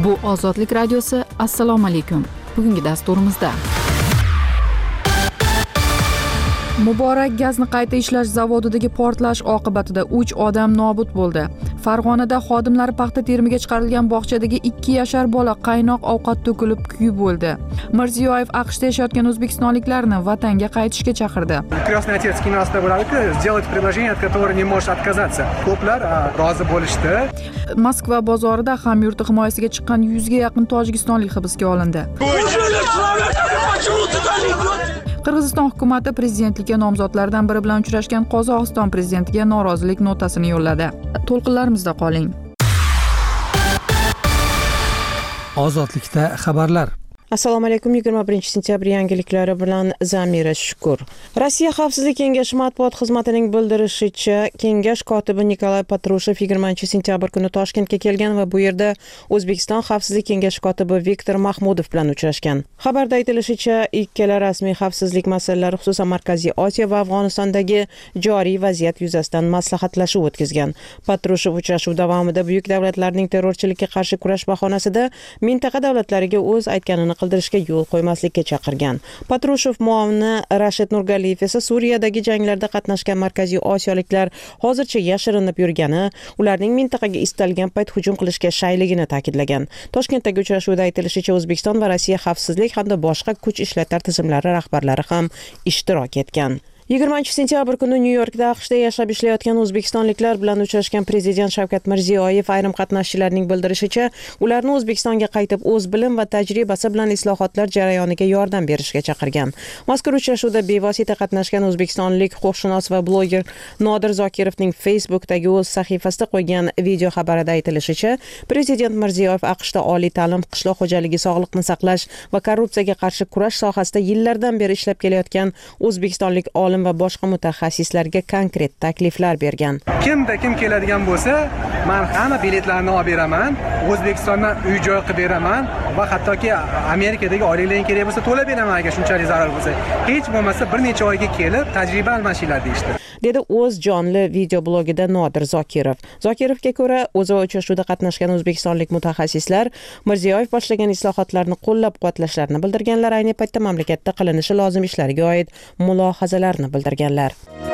Bu Ozodlik radiosi. Assalomu alaykum. Bugungi dasturimizda Muborak gazni qayta ishlash zavodidagi portlash oqibatida 3 odam nobud bo'ldi. Farg'onada xodimlar paxta terimiga chiqarilgan bog'chadagi 2 yashar bola qaynoq ovqat to'kilib kuyib o'ldi. Mirziyoyev AQShda yashayotgan o'zbekistonliklarni vatanga qaytishga chaqirdi. Крестный отец kinoasida bo'lardi, сделать предложение, от которого не можешь отказаться. Ko'plar rozi bo'lishdi. Moskva bozorida hamyurti himoyasiga chiqqan 100 ga yaqin tojikistonlik hibsga olindi. Qirg'iziston hukumati prezidentlikka nomzodlardan biri bilan uchrashgan Qozog'iston prezidentiga norozilik notasini yo'lladi. To'lqinlarimizda qoling. Ozodlikda xabarlar. Assalomu alaykum. 21-sentyabr yangiliklari bilan Zamira Shukur. Rossiya Xavfsizlik kengashi matbuot xizmatining bildirishicha, kengash kotibi Nikolay Patrushev 20-sentyabr kuni Toshkentga kelgan va bu yerda O'zbekiston Xavfsizlik kengashi kotibi Viktor Mahmudov bilan uchrashgan. Xabarda aytilishicha, ikkala rasmiy xavfsizlik masalalari, xususan Markaziy Osiyo va Afg'onistondagi joriy vaziyat yuzasidan maslahatlashuv o'tkazgan. Patrushev uchrashuv davomida buyuk davlatlarning terrorchilikka qarshi kurash bahonasida mintaqa davlatlariga o'z aytganini qildirishga yo'l qo'ymaslikka chaqirgan. Patrushev muavini Rashid Nurgaliyev esa Suriyadagi janglarda qatnashgan markaziy osiyoliklar hozircha yashirinib yurgani, ularning mintaqaga istalgan payt hujum qilishga shayligini ta'kidlagan. Toshkentdagi uchrashuvda aytilishicha, O'zbekiston va Rossiya xavfsizlik hamda boshqa kuch ishlatar tizimlari rahbarlari ham ishtirok etgan. 20-sentyabr kuni Nyu-Yorkda AQShda yashab ishlayotgan o'zbekistonliklar bilan uchrashgan prezident Shavkat Mirziyoyev ayrim qatnashchilarning bildirishicha, ularni O'zbekistonga qaytib o'z bilim va tajribasi bilan islohotlar jarayoniga yordam berishga chaqirgan. Mazkur uchrashuvda bevosita qatnashgan o'zbekistonlik huquqshunos va bloger Nodir Zokirovning Facebook'dagi o'z sahifasida qo'ygan video xabarida aytilishicha, prezident Mirziyoyev AQShda oliy ta'lim, qishloq xo'jaligi, sog'liqni saqlash va korrupsiyaga qarshi kurash sohasida yillardan beri ishlab kelayotgan o'zbekistonlik olim va boshqa mutaxassislarga konkret takliflar bergan. Kimda kim keladigan bo'lsa, men hamma biletlarni olib beraman, O'zbekistondan uy-joy qilib beraman va hattoki Amerikadagi oilalarga kerak bo'lsa to'lab beraman agar shunchalik zarur bo'lsa. Hech bo'lmasa bir necha oyga kelib tajriba almashinglar deyishdi. Dedi o'z jonli video blogida Nodir Zokirov. Zokirovga ko'ra, o'zi uchrashuvda qatnashgan o'zbekistonlik mutaxassislar Mirziyoyev boshlagan islohotlarni qo'llab-quvvatlashlarini bildirganlar, ayni paytda mamlakatda qilinishi lozim ishlarga oid mulohazalarni bildirganlar.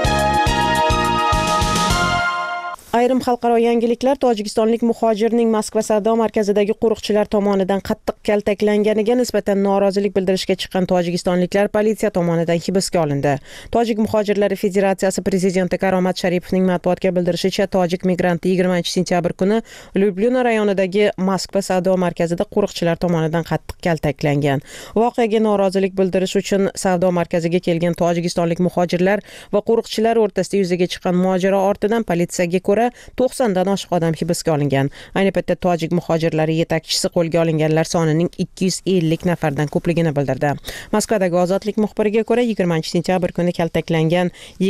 Ayrim xalqaro yangiliklar. Tojikistonlik muhojirning Moskva savdo markazidagi qo'riqchilar tomonidan qattiq kaltaklanganiga nisbatan norozilik bildirishga chiqqan tojikistonliklar politsiya tomonidan hibsga olindi. Tojik muhojirlari federatsiyasi prezidenti Karomat Sharipovning matbuotga bildirishicha, tojik migranti 20-sentyabr kuni Lyublina rayonidagi Moskva savdo markazida qo'riqchilar tomonidan qattiq kaltaklangan. Voqeaga norozilik bildirish uchun savdo markaziga kelgan tojikistonlik muhojirlar va qo'riqchilar o'rtasida yuzaga chiqqan mojaro ortidan politsiyaga ko'ra 90 dan oshiq odam hibsga olingan. Ayni paytda tojik muhojirlari yetakchisi qo'lga olinganlar sonining 250 nafardan ko'pligini bildirdi. Moskvadagi Ozodlik muxbiriga ko'ra, 20-sentyabr kuni kaltaklangan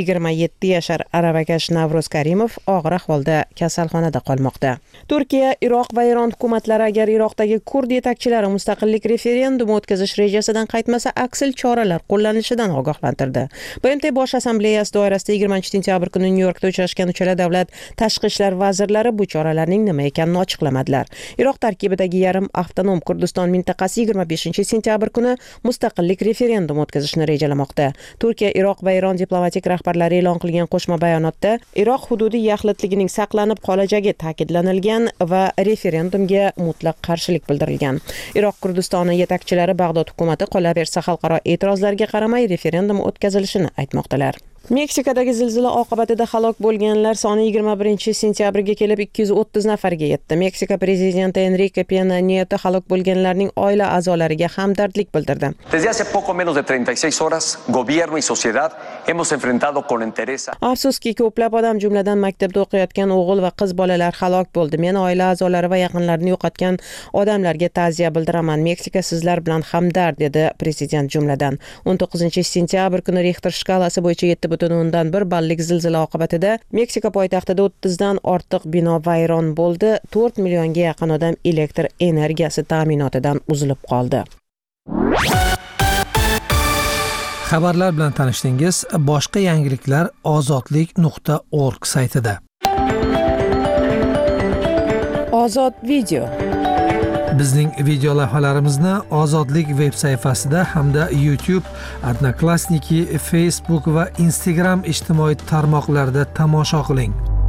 27 yashar aravakash Navro'z Karimov og'ir ahvolda kasalxonada qolmoqda. Turkiya, Iroq va Eron hukumatlari agar Iroqdagi kurd yetakchilari mustaqillik referendumi o'tkazish rejasidan qaytmasa, aksil choralar qo'llanishidan ogohlantirdi. BMT Bosh assambleyasi doirasida 20-sentyabr kuni Nyu-Yorkda uchrashgan uchala davlat tashqi ishlar vazirlari bu choralarning nima ekanini ochiqlamadilar. Iroq tarkibidagi yarim avtonom Kurdiston mintaqasi 25-sentyabr kuni mustaqillik referendumi o'tkazishni rejalamoqda. Turkiya, Iroq va Eron diplomatik rahbarlari e'lon qilgan qo'shma bayonotda Iroq hududiy yaxlitligining saqlanib qolajagi ta'kidlanilgan va referendumga mutlaq qarshilik bildirilgan. Iroq Kurdistoni yetakchilari Bag'dod hukumati qolaversa xalqaro e'tirozlarga qaramay referendum o'tkazilishini aytmoqdalar. Meksikadagi zilzila oqibatida halok bo'lganlar soni 21-sentyabrga kelib 230 nafarga yetdi. Meksika prezidenti Enrique Pena Nieto halok bo'lganlarning oila a'zolariga hamdardlik bildirdi. Desde hace poco menos de 36 horas, gobierno y sociedad hemos enfrentado con entereza. Afsuski, ko'plab odam, jumladan maktabda o'qiyotgan o'g'il va qiz bolalar halok bo'ldi. Men oila a'zolari va yaqinlarini yo'qotgan odamlarga ta'ziya bildiraman. Meksika sizlar bilan hamdard, dedi prezident jumladan. 19-sentyabr kuni Richter shkalasi bo'yicha 7,1 ballik zilzila oqibatida Meksika poytaxtida 30 dan ortiq bino vayron bo'ldi. 4 millionga yaqin odam elektr energiyasi ta'minotidan uzilib qoldi. Xabarlar bilan tanishdingiz. Boshqa yangiliklar ozodlik.org saytida. Ozod video. Bizning video lavhalarimizni Ozodlik veb sayfasida hamda YouTube, Odnoklassniki, Facebook va Instagram ijtimoiy tarmoqlarida tomosha qiling.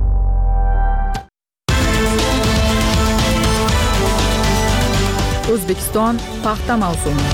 O'zbekiston paxta mavsumi.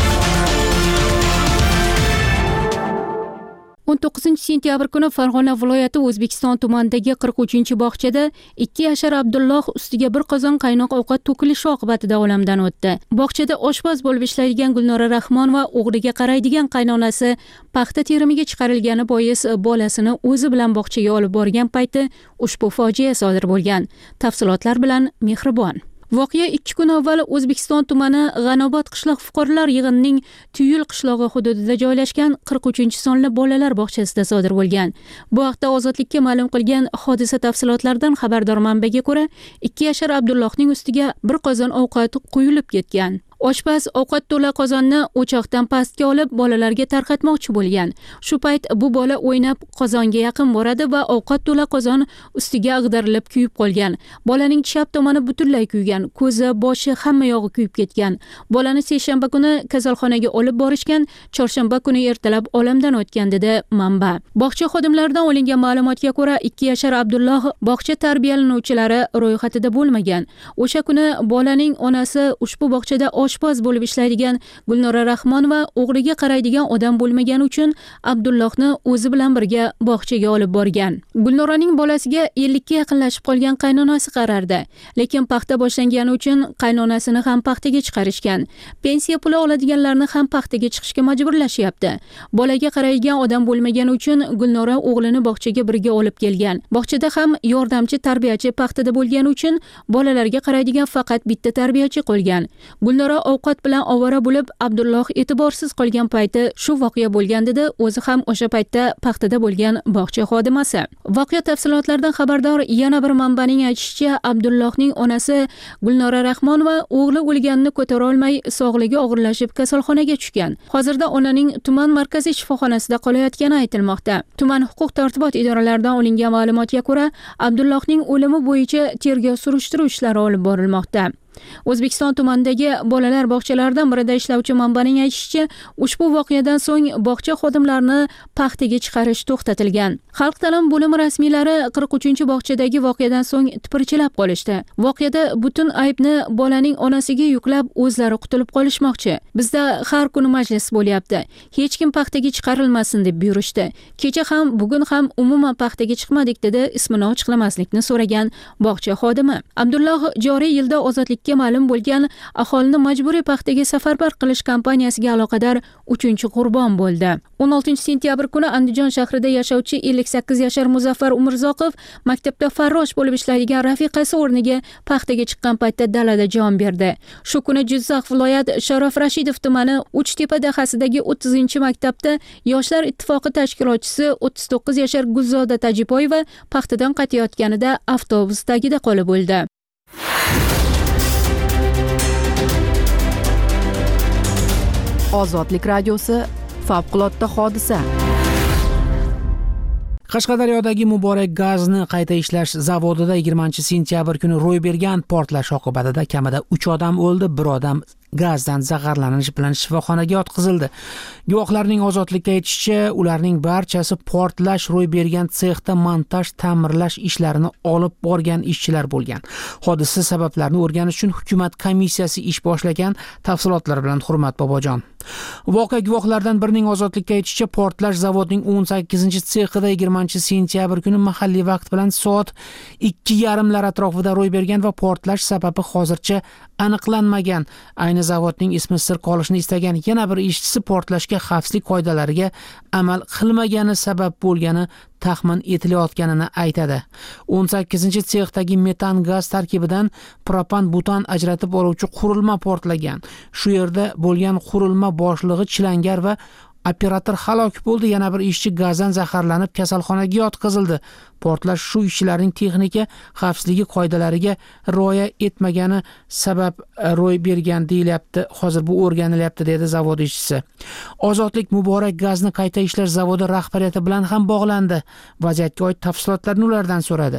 19 sentyabr kuni Farg'ona viloyati O'zbekiston tumanidagi 43-bog'chada 2 yashar Abdulloh ustiga bir qozon qaynoq ovqat to'kilishi oqibatida olamdan o'tdi. Bog'chada oshpaz bo'lib ishlaydigan Gulnora Rahmonova o'g'liga qaraydigan qaynonasi paxta terimiga chiqarilgani bois bolasini o'zi bilan bog'chaga olib borgan payti ushbu fojia sodir bo'lgan. Tafsilotlar bilan Mehribon. Voqea 2 kun avval O'zbekiston tumani G'anobod qishloq fuqarolar yig'inining Tuyul qishlog'i hududida joylashgan 43-sonli bolalar bog'chasida sodir bo'lgan. Bu haqda Ozodlikka ma'lum qilgan hodisa tafsilotlaridan xabardor manbaga ko'ra, 2 yashar Abdullohning ustiga bir qozon ovqat quyilib ketgan. Oshpaz ovqat to'la qozonni o'choqdan pastga olib bolalarga tarqatmoqchi bo'lgan. Shu payt bu bola o'ynab qozonga yaqin boradi va ovqat to'la qozon ustiga ag'darilib kuyib qolgan. Bolaning chap tomoni butunlay kuygan, ko'zi, boshi, hamma yog'i kuyib ketgan. Bolani seshanba kuni kasalxonaga olib borishgan, chorshanba kuni ertalab olamdan o'tgan dedi manba. Bog'cha xodimlaridan olingan ma'lumotga ko'ra, 2 yashar Abdulloh bog'cha tarbiyalanuvchilari ro'yxatida bo'lmagan. O'sha kuni bolaning onasi ushbu bog'chada oshpaz bo'lib ishlaydigan Gulnora Rahmonova o'g'liga qaraydigan odam bo'lmagani uchun Abdullohni o'zi bilan birga bog'chaga olib borgan. Gulnoraning bolasiga 50 ga yaqinlashib qolgan qaynonasi qarardi, lekin paxta boshlangani uchun qaynonasini ham paxtaga chiqarishgan. Pensiya puli oladiganlarni ham paxtaga chiqishga majburlashyapti. Bolaga qaraydigan odam bo'lmagani uchun Gulnora o'g'lini bog'chaga birga olib kelgan. Bog'chada ham yordamchi tarbiyachi paxtada bo'lgani uchun bolalarga qaraydigan faqat bitta tarbiyachi qolgan. Gulnora ovqat bilan ovora bo'lib, Abdulloh e'tiborsiz qolgan payti shu voqea bo'lgan dedi o'zi ham o'sha paytda paxtada bo'lgan bog'cha xodimasi. Voqea tafsilotlaridan xabardor yana bir manbaning aytishicha, Abdullohning onasi Gulnora Rahmonova o'g'li o'lganini ko'tara olmay sog'ligi og'irlashib kasalxonaga tushgan. Hozirda onaning tuman markaziy shifoxonasida qolayotgani aytilmoqda. Tuman huquq-tartibot idoralaridan olingan ma'lumotga ko'ra, Abdullohning o'limi bo'yicha tergov surishtiruv ishlari olib borilmoqda. O'zbekiston tumanidagi bolalar bog'chalaridan birida ishlovchi manbaning aytishicha, ushbu voqeadan so'ng bog'cha xodimlarini paxtaga chiqarish to'xtatilgan. Xalq ta'lim bo'limi rasmiylari 43-bog'chadagi voqeadan so'ng tipirchilab qolishdi. Voqeada butun aybni bolaning onasiga yuklab o'zlari qutulib qolishmoqchi. Bizda har kuni majlis bo'lyapti. Hech kim paxtaga chiqarilmasin deb buyurishdi. Kecha ham, bugun ham umuman paxtaga chiqmadik dedi ismini ochiqlamaslikni so'ragan bog'cha xodimi. Abdulloh joriy yilda Ozodlik ma'lum bo'lgan aholini majburiy paxtaga safarbar qilish kampaniyasiga aloqador 3-qurbon bo'ldi. 16 sentyabr kuni Andijon shahrida yashovchi 58 yashar Muzaffar Umurzoqov maktabda farrosh bo'lib ishlaydigan rafiqasi o'rniga paxtaga chiqqan paytda dalada jon berdi. Shu kuni Jizzax viloyat Sharof Rashidov tumani Uchtepa dahasidagi 30-maktabda Yoshlar ittifoqi tashkilotchisi 39 yashar Gulzoda Tajipoyeva paxtadan qaytayotganida avtobus tagida qolib o'ldi. Ozodlik radiosi favqulodda hodisa. Qashqadaryodagi Muborak gazni qayta ishlash zavodida 20 sentyabr kuni ro'y bergan portlash oqibatida kamida 3 odam o'ldi, 1 odam gazdan zaharlanish bilan shifoxonaga yotqizildi. Guvohlarning Ozodlikka aytishicha, ularning barchasi portlash ro'y bergan sexda montaj, ta'mirlash ishlarini olib borgan ishchilar bo'lgan. Hodisa sabablarini o'rganish uchun hukumat komissiyasi ish boshlagan. Tafsilotlar bilan Hurmat Bobojon. Voqea guvohlaridan birining Ozodlikka aytishicha, portlash zavodning 18-sexida 20 sentyabr kuni mahalliy vaqt bilan soat 2:30 atrofida ro'y bergan va portlash sababi hozircha aniqlanmagan. Ayni zavodning ismi sir qolishini istagan yana bir ishchisi portlashga xavfsizlik qoidalariga amal qilmagani sabab bo'lgani taxmin etilayotganini aytadi. 18-sexdagi metan gaz tarkibidan propan-butan ajratib oluvchi qurilma portlagan. Shu yerda bo'lgan qurilma boshlig'i chilangar va operator halok bo'ldi. Yana bir ishchi gazdan zaharlanib kasalxonaga yotqizildi. Portlash shu ishchilarning texnika xavfsizligi qoidalariga rioya etmagani sabab ro'y bergan deyilyapti. Hozir bu o'rganilyapti dedi zavod ishchisi. Ozodlik Muborak gazni qayta ishlash zavodi rahbariyati bilan ham bog'landi. Vaziyatga oid tafsilotlarni ulardan so'radi.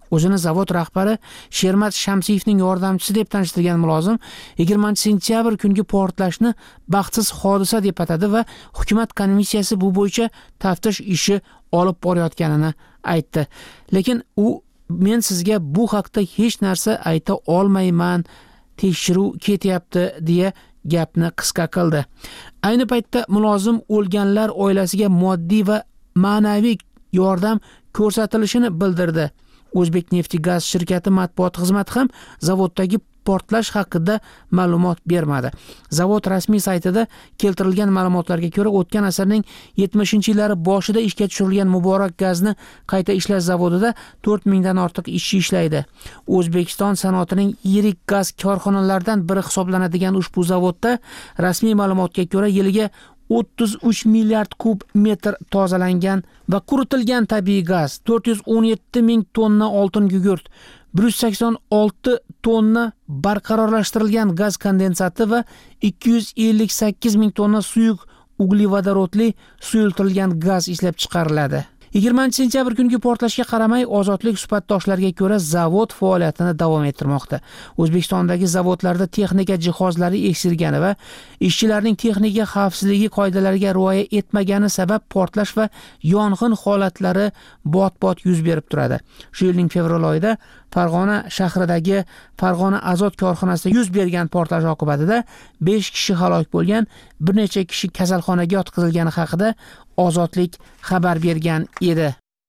O'zini zavod rahbari Shermat Shamsiyevning yordamchisi deb tanishtirgan mulozim 20-sentyabr kungi portlashni baxtsiz hodisa deb atadi va hukumat komissiyasi bu bo'yicha taftish ishi olib borayotganini aytdi. Lekin u men sizga bu haqda hech narsa ayta olmayman, tekshiruv ketyapti deya gapni qisqa qildi. Ayni paytda mulozim o'lganlar oilasiga moddiy va ma'naviy yordam ko'rsatilishini bildirdi. O'zbekneftgaz shirkati matbuot xizmati ham zavoddagi portlash haqida ma'lumot bermadi. Zavod rasmiy saytida keltirilgan ma'lumotlarga ko'ra, o'tgan asrning 70-yillari boshida ishga tushirilgan Muborak gazni qayta ishlash zavodida 4000 dan ortiq ishchi ishlaydi. O'zbekiston sanoatining yirik gaz korxonalaridan biri hisoblanadigan ushbu zavodda rasmiy ma'lumotga ko'ra yiliga 33 milliard kub metr tozalangan va quritilgan tabiiy gaz, 417 ming tonna oltin gugurt, 186 tonna barqarorlashtirilgan gaz kondensati va 258 ming tonna suyuq uglevodorodli suyultirilgan gaz ishlab chiqariladi. 20-sentyabr kungi portlashga qaramay, Ozodlik suhbatdoshlariga ko'ra zavod faoliyatini davom ettirmoqda. O'zbekistondagi zavodlarda texnika jihozlari eksilgani va ishchilarning texnika xavfsizligi qoidalariga rioya etmagani sabab portlash va yong'in holatlari bot-bot yuz berib turadi. Shu yilning fevral oyida Farg'ona shahridagi Farg'ona Azot korxonasida yuz bergan portlash oqibatida 5 kishi halok bo'lgan, bir necha kishi kasalxonaga yotqizilgani haqida Ozodlik xabar bergan edi.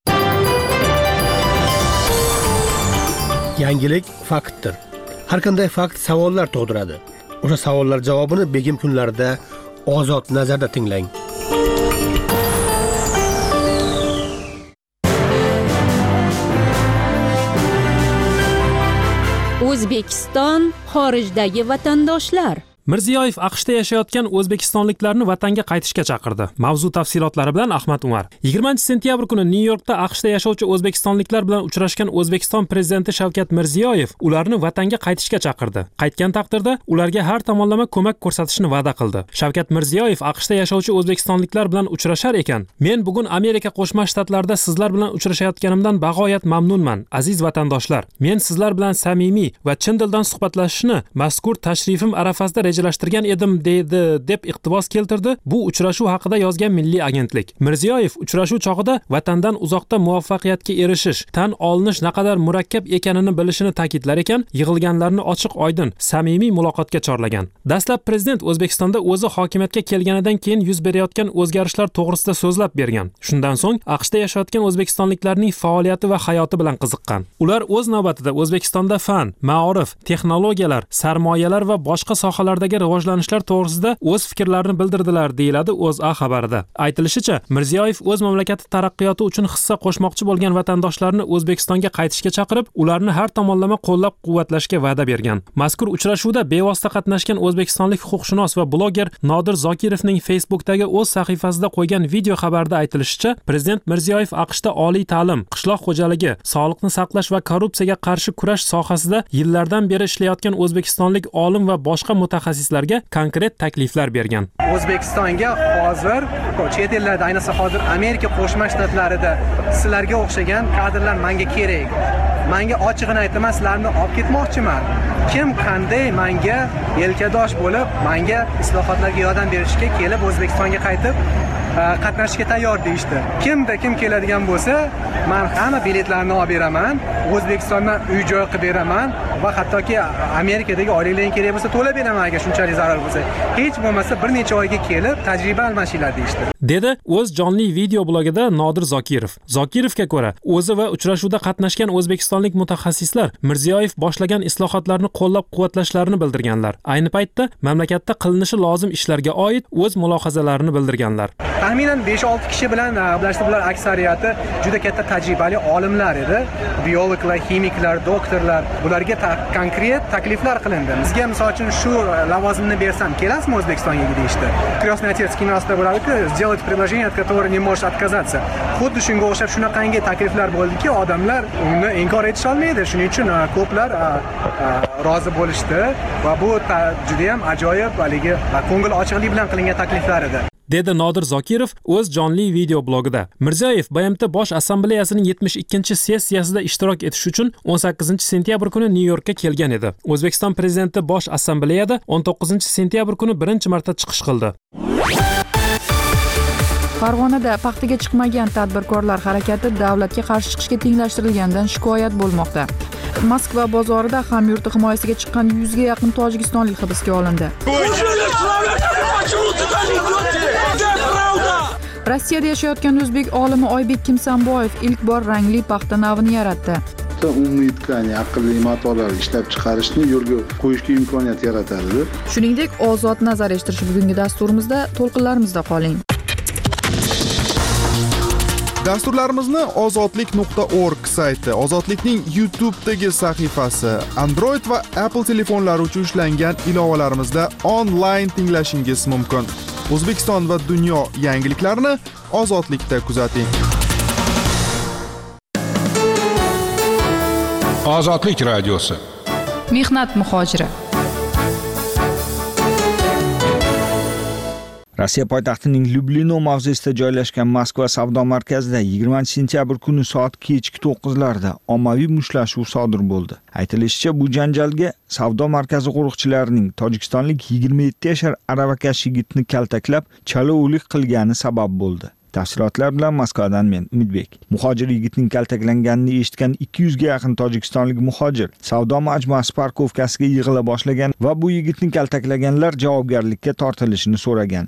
Yangilik faktdir. Har qanday fakt savollar tug'diradi. O'sha savollar javobini begim kunlarida Ozod nazarda tinglang. O'zbekiston xorijdagi vatandoshlar. Mirziyoyev AQShda yashayotgan o'zbekistonliklarni vatanga qaytishga chaqirdi. Mavzu tafsilotlari bilan Ahmad Umar. 20-sentyabr kuni Nyu-Yorkda AQShda yashovchi o'zbekistonliklar bilan uchrashgan O'zbekiston prezidenti Shavkat Mirziyoyev ularni vatanga qaytishga chaqirdi. Qaytgan taqdirda ularga har tomonlama ko'mak ko'rsatishni va'da qildi. Shavkat Mirziyoyev AQShda yashovchi o'zbekistonliklar bilan uchrashar ekan, "Men bugun Amerika Qo'shma Shtatlarida sizlar bilan uchrashayotganimdan bag'oyat mamnunman, aziz vatandoshlar. Men sizlar bilan samimiy va chin dildan suhbatlashishni mazkur tashrifim arafasida rejalashtirgan edim" deb iqtibos keltirdi. Bu uchrashuv haqida yozgan Milliy agentlik. Mirziyoyev uchrashuv chog'ida vatandan uzoqda muvaffaqiyatga erishish, tan olinish naqadar murakkab ekanini bilishini ta'kidlar ekan, yig'ilganlarni ochiq-oydin, samimiy muloqotga chorlagan. Dastlab prezident O'zbekistonda o'zi hokimiyatga kelganidan keyin yuz berayotgan o'zgarishlar to'g'risida so'zlab bergan. Shundan so'ng AQShda yashayotgan o'zbekistonliklarning faoliyati va hayoti bilan qiziqqan. Ular o'z navbatida O'zbekistonda fan, ma'orif, texnologiyalar, sarmoyalar va boshqa sohalarda rivojlanishlar to'g'risida o'z fikrlarini bildirdilar, deyiladi O'zA xabarida. Aytilishicha, Mirziyoyev o'z mamlakati taraqqiyoti uchun hissa qo'shmoqchi bo'lgan vatandoshlarni O'zbekistonga qaytishga chaqirib, ularni har tomonlama qo'llab-quvvatlashga va'da bergan. Mazkur uchrashuvda bevosita qatnashgan o'zbekistonlik huquqshunos va bloger Nodir Zokirovning Facebookdagi o'z sahifasida qo'ygan video xabarda aytilishicha, prezident Mirziyoyev AQShda oliy ta'lim, qishloq xo'jaligi, sog'liqni saqlash va korrupsiyaga qarshi kurash sohasida yillardan beri ishlayotgan o'zbekistonlik olim va boshqa mutaxassislarga konkret takliflar bergan. O'zbekistonga hozir chet ellarda, ayniqsa hozir Amerika Qo'shma Shtatlarida sizlarga o'xshagan kadrlar menga kerak. Menga ochig'ini aytaman, sizlarni olib ketmoqchiman. Kim qanday menga yelkadosh bo'lib, menga islohotlarga yordam berishga kelib O'zbekistonga qaytib qatnashishga tayyor deyishdi. Kimda kim keladigan bo'lsa, men hamma biletlarni olib beraman, O'zbekistondan uy-joy qilib beraman va hattoki Amerikadagi oilalarga kerak bo'lsa to'lab beraman agar shunchalik zarur bo'lsa. Hech bo'lmasa bir necha oyga kelib tajriba almashinglar deyishdi. Dedi o'z jonli video blogida Nodir Zokirov. Zokirovga ko'ra, o'zi va uchrashuvda qatnashgan o'zbekistonlik mutaxassislar Mirziyoyev boshlagan islohotlarni qo'llab-quvvatlashlarini bildirganlar. Ayni paytda mamlakatda qilinishi lozim ishlarga oid o'z mulohazalarini bildirganlar. Taxminan 5-6 kishi bilan bular aksariyati juda katta tajribali olimlar edi. Biologlar, kimiklar, doktorlar. Bularga konkret takliflar qilindi. Bizga misol uchun shu lavozimni bersam, kelasizmi O'zbekistonga deyishdi. Krasный отец kinosida bo'ladi-ku, сделать предложение, от которого не можешь отказаться. Xuddi shunga o'xshab shunaqangi takliflar bo'ldiki, odamlar uni inkor etisha olmaydi. Shuning uchun ko'plar rozi bo'lishdi va bu juda ham ajoyib, haligi ko'ngil ochiqlik bilan qilingan takliflar edi. dedi Nodir Zokirov o'z jonli video blogida. Mirziyoyev BMT Bosh Assambleyasining 72-sessiyasida ishtirok etish uchun 18-sentyabr kuni Nyu-Yorkka kelgan edi. O'zbekiston prezidenti Bosh Assambleyada 19-sentyabr kuni birinchi marta chiqish qildi. Farg'onada paxtaga chiqmagan tadbirkorlar harakati davlatga qarshi chiqishga tenglashtirilganidan shikoyat bo'lmoqda. Moskva bozorida hamyurti himoyasiga chiqqan 100 ga yaqin tojikistonlik hibsga olindi. Rossiyada yashayotgan o'zbek olimi Oybek Kimsanboyev ilk bor rangli paxta navini yaratdi. Umumiy tkani aqlli matolar ishlab chiqarishni yo'lga qo'yishga imkoniyat yaratadi. Shuningdek, ozod nazar eshittirish bugungi dasturimizda to'lqinlarimizda qoling. Dasturlarimizni ozodlik.org sayti, Ozodlikning YouTube'dagi sahifasi, Android va Apple telefonlari uchun ishlangan ilovalarimizda onlayn tinglashingiz mumkin. O'zbekiston va dunyo yangiliklarini Ozodlikda kuzating. Ozodlik radiosi. Mehnat muhojiri. Rossiya poytaxtining Lyublino mavzesida joylashgan Moskva savdo markazida 20-sentyabr kuni soat kechki 9larda ommaviy mushtlashuv sodir bo'ldi. Aytilishicha, bu janjalga savdo markazi qo'riqchilarining tojikistonlik 27 yashar aravakash yigitni kaltaklab, chalovlik qilgani sabab bo'ldi. Tafsilotlar bilan Moskvadan men Umidbek. Muhojir yigitning kaltaklanganini eshitgan 200 ga yaqin tojikistonlik muhojir savdo majmuasi parkovkasiga yig'ila boshlagan va bu yigitni kaltaklaganlar javobgarlikka tortilishini so'ragan.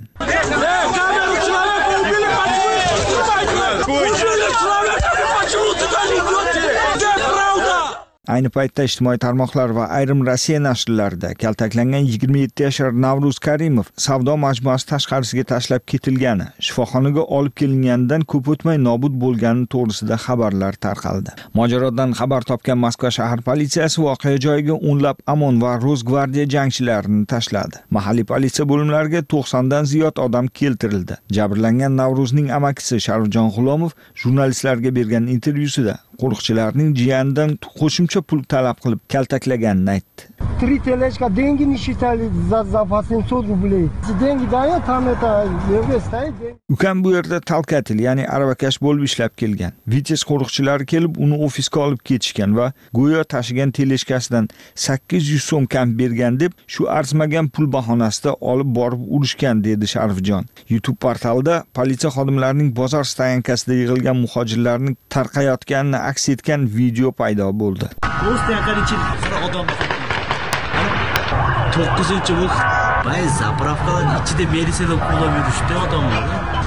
Ayni paytda ijtimoiy tarmoqlar va ayrim Rossiya nashrlarida kaltaklangan 27 yashar Navruz Karimov savdo majmuasi tashqarisiga tashlab ketilgani, shifoxonaga olib kelinganidan ko'p o'tmay nobud bo'lgani to'g'risida xabarlar tarqaldi. Mojarodan xabar topgan Moskva shahar politsiyasi voqea joyiga o'nlab OMON va Rosgvardiya jangchilarini tashladi. Mahalliy politsiya bo'limlariga 90 dan ziyod odam keltirildi. Jabrlangan Navruzning amakisi Sharifjon G'ulomov jurnalistlarga bergan intervyusida qo'riqchilarning jiyanidan qo'shimcha pul talab qilib kaltaklaganini aytdi. 3 тележка деньги не считали за 800 рублей. Деньги дают, там это yerga стоит. Ukam bu yerda talkatil, ya'ni aravakash bo'lib ishlab kelgan. Vitez qo'riqchilari kelib uni ofisga olib ketishgan va go'yo tashigan teleshkasidan 800 so'm kam bergan deb shu arzimagan pul bahonasida olib borib urishgan, dedi Sharifjon. YouTube portalida politsiya xodimlarining bozor stayankasida yig'ilgan muhojirlarni tarqayotganini aks etgan video paydo bo'ldi. 9-chi bu bay zapravkalar ichida medisada qo'llab yurishdi odamlar.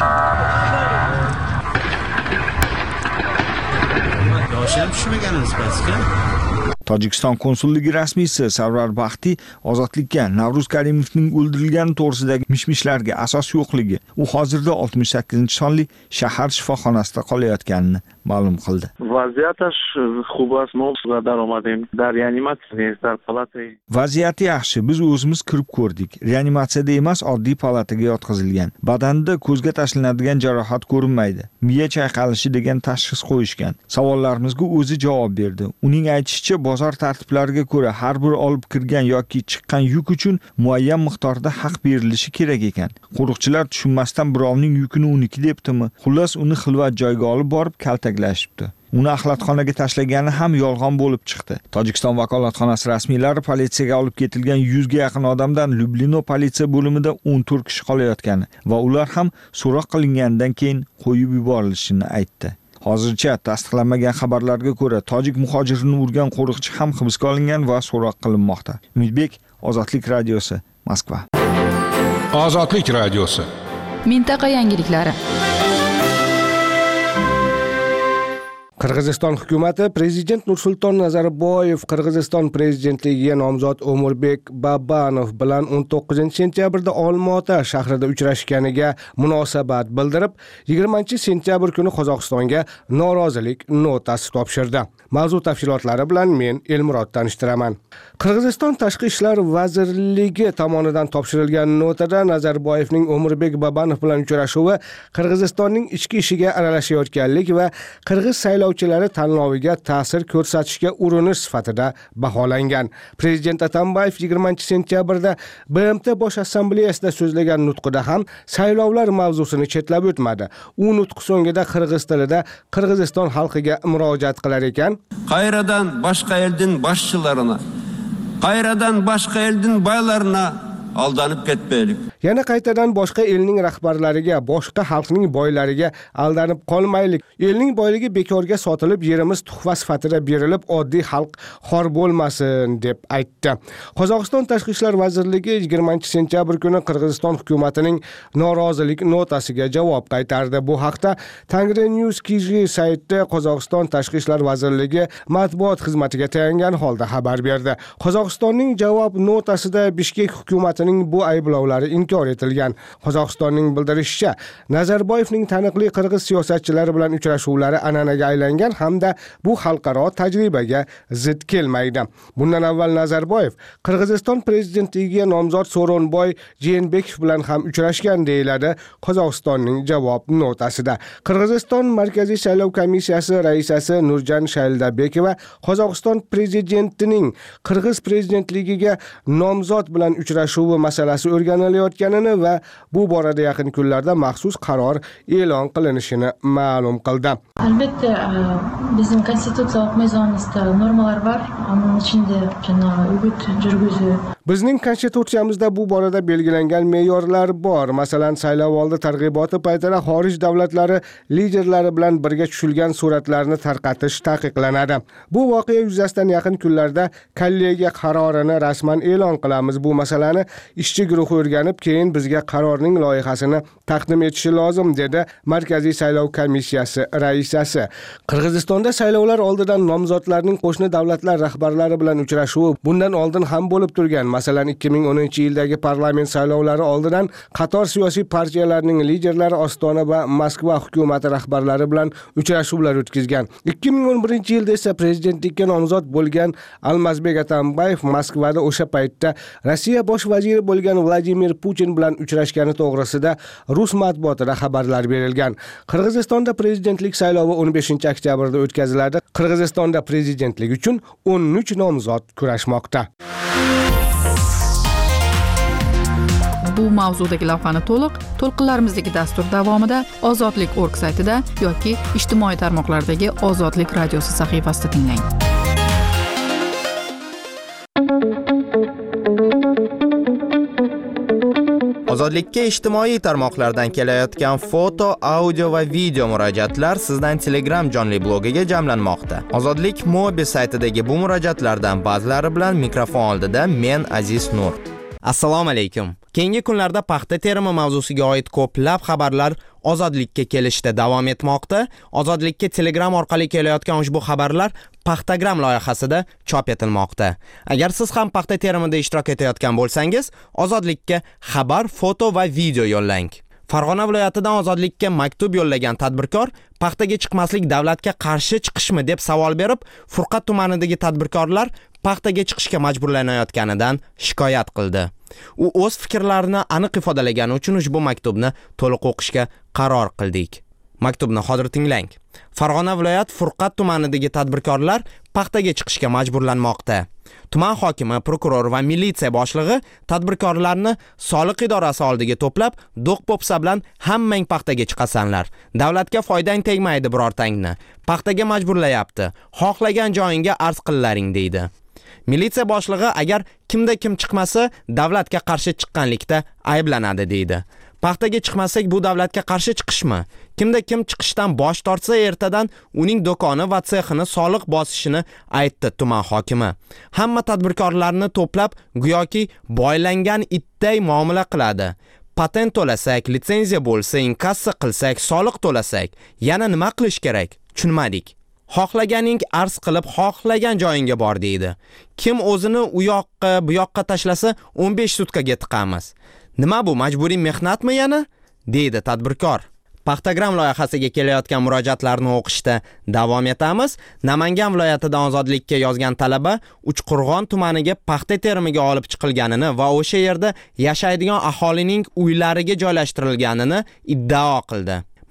Yosham tushmaganimiz pastga. Tojikiston konsulligi rasmiysi Sarvar Baxti Ozodlikka Navruz Karimovning o'ldirilgani to'g'risidagi mishmishlarga asos yo'qligi, u hozirda 68-sonli shahar shifoxonasida qolayotganini ma'lum qildi. Vaziyatش خوب است. ما در اومدیم در reanimatsiya در palata. Vaziyati yaxshi. Biz o'zimiz kirib ko'rdik. Reanimatsiyada emas, oddiy palataga yotqizilgan. Badanida ko'zga tashlanadigan jarohat ko'rinmaydi. Miya chayqalishi degan tashxis qo'yishgan. Savollarimizga o'zi javob berdi. Uning aytishicha, bozor tartiblariga ko'ra har bir olib kirgan yoki chiqqan yuk uchun muayyan miqdorda haq berilishi kerak ekan. Qo'riqchilar tushunmasdan birovning yukini uniki debdimi? Xullas uni xilvat joyga olib borib kaltaklashibdi. Uni axlatxonaga tashlagani ham yolg'on bo'lib chiqdi. Tojikiston vakolatxonasi rasmiylari politsiyaga olib ketilgan 100 ga yaqin odamdan Lyublino politsiya bo'limida 14 kishi qolayotgani va ular ham so'roq qilinganidan keyin qo'yib yuborilishini aytdi. Hozircha tasdiqlanmagan xabarlarga ko'ra, tojik muhojirini urgan qo'riqchi ham hibsga olingan va so'roq qilinmoqda. Umidbek, Ozodlik radiosi, Moskva. Ozodlik radiosi. Mintaqa yangiliklari. Qirg'iziston hukumati Prezident Nursulton Nazarboyev Qirg'iziston prezidentligiga nomzod O'murbek Babanov bilan 19-sentyabrda Olmaota shahrida uchrashganiga munosabat bildirib, 20-sentyabr kuni Qozog'istonga norozilik notasi topshirdi. Mavzu tafsilotlari bilan men Elmurod tanishtiraman. Qirg'iziston Tashqi ishlar vazirligi tomonidan topshirilgan notada Nazarboyevning O'murbek Babanov bilan uchrashuvi Qirg'izistonning ichki ishiga aralashayotganlik va qirg'iz saylovchilari saylovchilari tanloviga ta'sir ko'rsatishga urinish sifatida baholangan. Prezident Atambayev 20-sentyabrda BMT Bosh Assambleyasida so'zlagan nutqida ham saylovlar mavzusini chetlab o'tmadi. U nutq so'ngida qirg'iz tilida Qirg'iziston xalqiga murojaat qilar ekan: "Qayradan boshqa elning boshchilarini, qayradan boshqa elning boylarına aldanib ketmaylik." Yana qaytadan boshqa elning rahbarlariga, boshqa xalqning boylariga aldanib qolmaylik. Elning boyligi bekorga sotilib, yerimiz tuhfa sifatida berilib, oddiy xalq xor bo'lmasin deb aytdi. Qozog'iston Tashqi ishlar vazirligi 20-sentyabr kuni Qirg'iziston hukumatining norozilik notasiga javob qaytardi. Bu haqda Tengrinews.kz saytida Qozog'iston Tashqi ishlar vazirligi matbuot xizmatiga tayangan holda xabar berdi. Qozog'istonning javob notasida Bishkek hukumatining bu ayblovlari inkor etilgan. Qozog'istonning bildirishicha, Nazarboyevning taniqli qirg'iz siyosatchilari bilan uchrashuvlari an'anaga aylangan hamda bu xalqaro tajribaga zid kelmaydi. Bundan avval Nazarboyev Qirg'iziston prezidentligiga nomzod So'ronboy Jeenbekov bilan ham uchrashgan deyiladi Qozog'istonning javob notasida. Qirg'iziston Markaziy saylov komissiyasi raisasi Nurjan Shayldabekova Qozog'iston prezidentining Qirg'iz prezidentligiga nomzod bilan uchrashuvi masalasi o'rganilayotganini va bu borada yaqin kunlarda maxsus qaror e'lon qilinishini ma'lum qildi. Albatta, bizning konstitutsiyalik mezonimizda normalar bor. Uning ichida o'g'it yurgizu. Bizning konstitutsiyamizda bu borada belgilangan me'yorlar bor. Masalan, saylovoldi targ'iboti paytida xorij davlatlari liderlari bilan birga tushilgan suratlarni tarqatish taqiqlanadi. Bu voqea yuzasidan yaqin kunlarda kollegiya qarorini rasman e'lon qilamiz. Bu masalani ishchi guruhi o'rganib, keyin bizga qarorning loyihasini taqdim etishi lozim, dedi Markaziy saylov komissiyasi raisasi. Qirg'izistonda saylovlar oldidan nomzodlarning qo'shni davlatlar rahbarlari bilan uchrashuvi bundan oldin ham bo'lib turgan. Masalan, 2010-yildagi parlament saylovlari oldidan qator siyosiy partiyalarning liderlari Ostona va Moskva hukumati rahbarlari bilan uchrashuvlar o'tkazgan. 2011-yilda esa prezidentlikka nomzod bo'lgan Almazbek Atambayev Moskvada o'sha paytda Rossiya bosh vaziri bo'lgan Vladimir Putin bilan uchrashgani to'g'risida rus matbuotida xabarlar berilgan. Qirg'izistonda prezidentlik saylovi 15-oktyabrda o'tkaziladi. Qirg'izistonda prezidentlik uchun 13 nomzod kurashmoqda. Bu mavzudagi lavhani to'lqinlarimizdagi dastur davomida ozodlik.org saytida yoki ijtimoiy tarmoqlardagi Ozodlik radiosi sahifasida tinglang. Ozodlikka ijtimoiy tarmoqlardan kelayotgan foto, audio va video murojaatlar sizdan Telegram jonli blogiga jamlanmoqda. Ozodlik Mobi saytidagi bu murojaatlardan ba'zilari bilan mikrofon oldida men Aziz Nur. Assalomu alaykum. Keyingi kunlarda paxta terimi mavzusiga oid ko'plab xabarlar Ozodlikka kelishda davom etmoqda. Ozodlikka Telegram orqali kelayotgan ushbu xabarlar Paxtagram loyihasida chop etilmoqda. Agar siz ham paxta terimida ishtirok etayotgan bo'lsangiz, Ozodlikka xabar, foto va video yo'llang. Farg'ona viloyatidan Ozodlikka maktub yo'llagan tadbirkor paxtaga chiqmaslik davlatga qarshi chiqishmi deb savol berib, Furqat tumanidagi tadbirkorlar paxtaga chiqishga majburlanayotganidan shikoyat qildi. U o'z fikrlarini aniq ifodalagani uchun ushbu maktubni to'liq o'qishga qaror qildik. Maktubni hozir tinglang. Farg'ona viloyat Furqat tumanidagi tadbirkorlar paxtaga chiqishga majburlanmoqda. Tuman hokimi, prokuror va militsiya boshlig'i tadbirkorlarni soliq idorasi oldiga to'plab, do'q-po'pisa bilan hammang paxtaga chiqasanlar. Davlatga foydang tegmaydi birortangni. Paxtaga majburlayapti. Xohlagan joyingga arz qillaring deydi. Militsiya boshlig'i agar kimda kim chiqmasa, davlatga qarshi chiqqanlikda ayblanadi deydi. Paxtaga chiqmasak bu davlatga qarshi chiqishmi? Kimda kim chiqishdan bosh tortsa ertadan uning do'koni va sexini soliq bosishini aytdi tuman hokimi. Hamma tadbirkorlarni to'plab go'yoki boylangan itday muomala qiladi. Patent to'lasak, litsenziya bo'lsa, inkassa qilsak, soliq to'lasak, yana nima qilish kerak? Tushunmadik. Xohlaganing arz qilib, xohlagan joyingga bor deydi. Kim o'zini u yoqqa, bu yoqqa tashlasa 15 sutkaga tiqamiz. Nima bu, majburiy mehnatmi yana? Deydi tadbirkor. Paxtagram loyihasiga kelayotgan murojaatlarni o'qishda davom etamiz. Namangan viloyatidan Ozodlikka yozgan talaba Uchqo'rg'on tumaniga paxta terimiga olib chiqilganini va o'sha yerda yashaydigan aholining uylariga joylashtirilganini iddao qildi.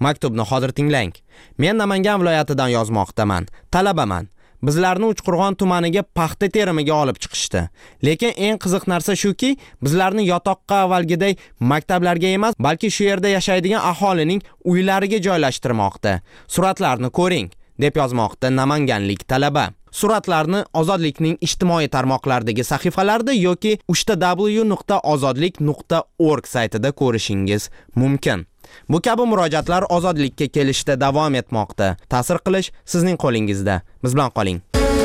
Maktubni hozir tinglang. Men Namangan viloyatidan yozmoqdaman. Talabaman. Bizlarni Uchqo'rg'on tumaniga paxta terimiga olib chiqishdi. Lekin eng qiziq narsa shuki, bizlarni yotoqqa avvalgiday maktablarga emas, balki shu yerda yashaydigan aholining uylariga joylashtirmoqda. Suratlarni ko'ring, deb yozmoqda namanganlik talaba. Suratlarni Ozodlikning ijtimoiy tarmoqlardagi sahifalarida yoki www.ozodlik.org saytida ko'rishingiz mumkin. Bu kabi murojaatlar ozodlikka kelishda davom etmoqda. Ta'sir qilish sizning qo'lingizda. Biz bilan qoling.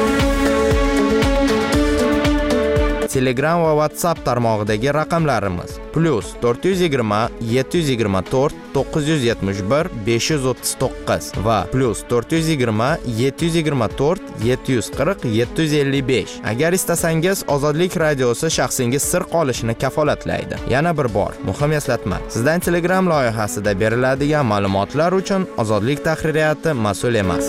Telegram va WhatsApp tarmog'idagi raqamlarimiz +420 724 971 539 va +420 724 740 755. Agar istasangiz, Ozodlik radiosi shaxsingiz sir qolishini kafolatlaydi. Yana bir bor, muhim eslatma. Sizdan Telegram loyihasida beriladigan ma'lumotlar uchun Ozodlik tahririyati mas'ul emas.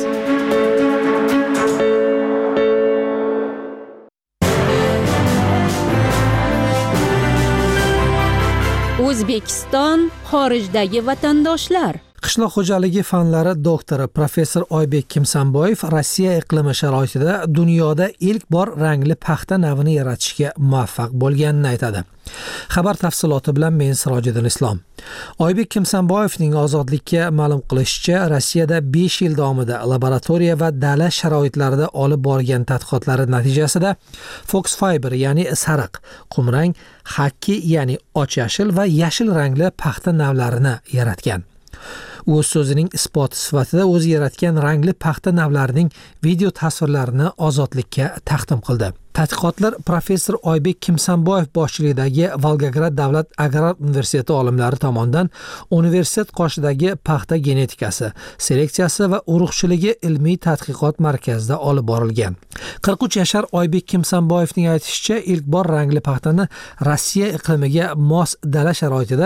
O'zbekiston xorijdagi vatandoshlar. Qishloq xo'jaligi fanlari doktori professor Oybek Kimsanboyev Rossiya iqlimi sharoitida dunyoda ilk bor rangli paxta navini yaratishga muvaffaq bo'lganini aytadi. Xabar tafsiloti bilan men Sirojiddin Islom. Oybek Kimsanboyevning Ozodlikka ma'lum qilishicha, Rossiyada 5 yil davomida laboratoriya va dala sharoitlarida olib borgan tadqiqotlari natijasida Fox Fiber, ya'ni sariq, qumrang, hakki, ya'ni och yashil va yashil rangli paxta navlarini yaratgan. U o'z so'zining isboti sifatida o'zi yaratgan rangli paxta navlarining video tasvirlarini Ozodlikka taqdim qildi. Tadqiqotlar professor Oybek Kimsanboyev boshchiligidagi Volgograd davlat agrar universiteti olimlari tomonidan universitet qoshidagi paxta genetikasi, seleksiyasi va urug'chiligi ilmiy tadqiqot markazida olib borilgan. 43 yashar Oybek Kimsanboyevning aytishicha, ilk bor rangli paxtani Rossiya iqlimiga mos dala sharoitida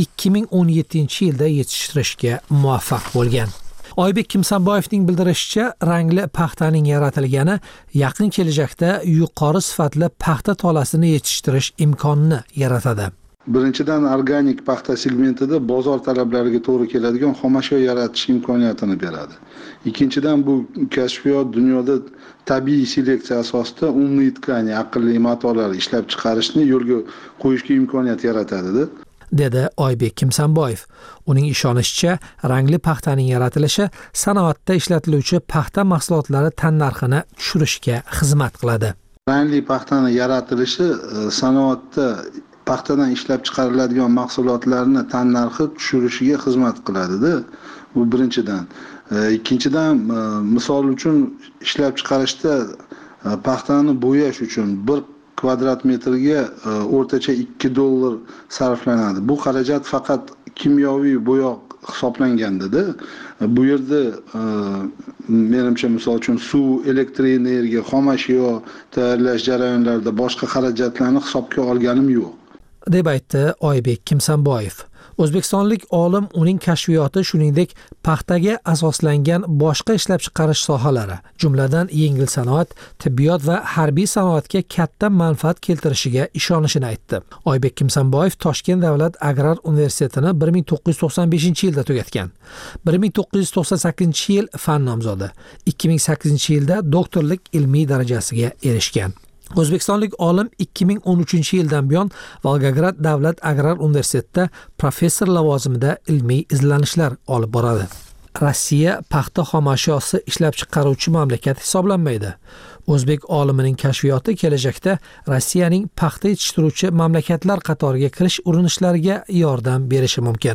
2017-yilda yetishtirishga muvaffaq bo'lgan. Oybek Kimsanboyevning bildirishicha, rangli paxtaning yaratilgani yaqin kelajakda yuqori sifatli paxta tolasini yetishtirish imkonini yaratadi. Birinchidan, organik paxta segmentida bozor talablariga to'g'ri keladigan xomashyo yaratish imkoniyatini beradi. Ikkinchidan, bu kashfiyot dunyoda tabiiy seleksiya asosida umumiy tkani, aqlli matolar ishlab chiqarishni yo'lga qo'yishga imkoniyat yaratadi. Dedi Oybek Kimsanboyev. Uning ishonishicha, rangli paxtaning yaratilishi sanoatda ishlatiluvchi paxta mahsulotlari tannarxini tushirishga xizmat qiladi. Rangli paxtani yaratilishi sanoatda paxtadan ishlab chiqariladigan mahsulotlarni tannarxi tushirishiga xizmat qiladi-da. Bu birinchidan. Ikkinchidan, misol uchun ishlab chiqarishda paxtani bo'yash uchun 1 kvadrat metrga o'rtacha $2 sarflanadi. Bu xarajat faqat kimyoviy bo'yoq hisoblanganda-da. Bu yerda menimcha misol uchun suv, elektr energiya, xomashyo tayyorlash jarayonlarida boshqa xarajatlarni hisobga olganim yo'q, deb aytdi Oybek Kimsanboyev. O'zbekistonlik olim uning kashfiyoti, shuningdek, paxtaga asoslangan boshqa ishlab chiqarish sohalari, jumladan yengil sanoat, tibbiyot va harbiy sanoatga katta manfaat keltirishiga ishonishini aytdi. Oybek Kimsanboyev Toshkent davlat agrar universitetini 1995-yilda tugatgan. 1998-yil fan nomzodi. 2008-yilda doktorlik ilmiy darajasiga erishgan. O'zbekistonlik olim 2013-yildan buyon Volgograd davlat agrar universitetida professor lavozimida ilmiy izlanishlar olib boradi. Rossiya paxta xomashyosi ishlab chiqaruvchi mamlakat hisoblanmaydi. O'zbek olimining kashfiyoti kelajakda Rossiyaning paxta yetishtiruvchi mamlakatlar qatoriga kirish urinishlariga yordam berishi mumkin.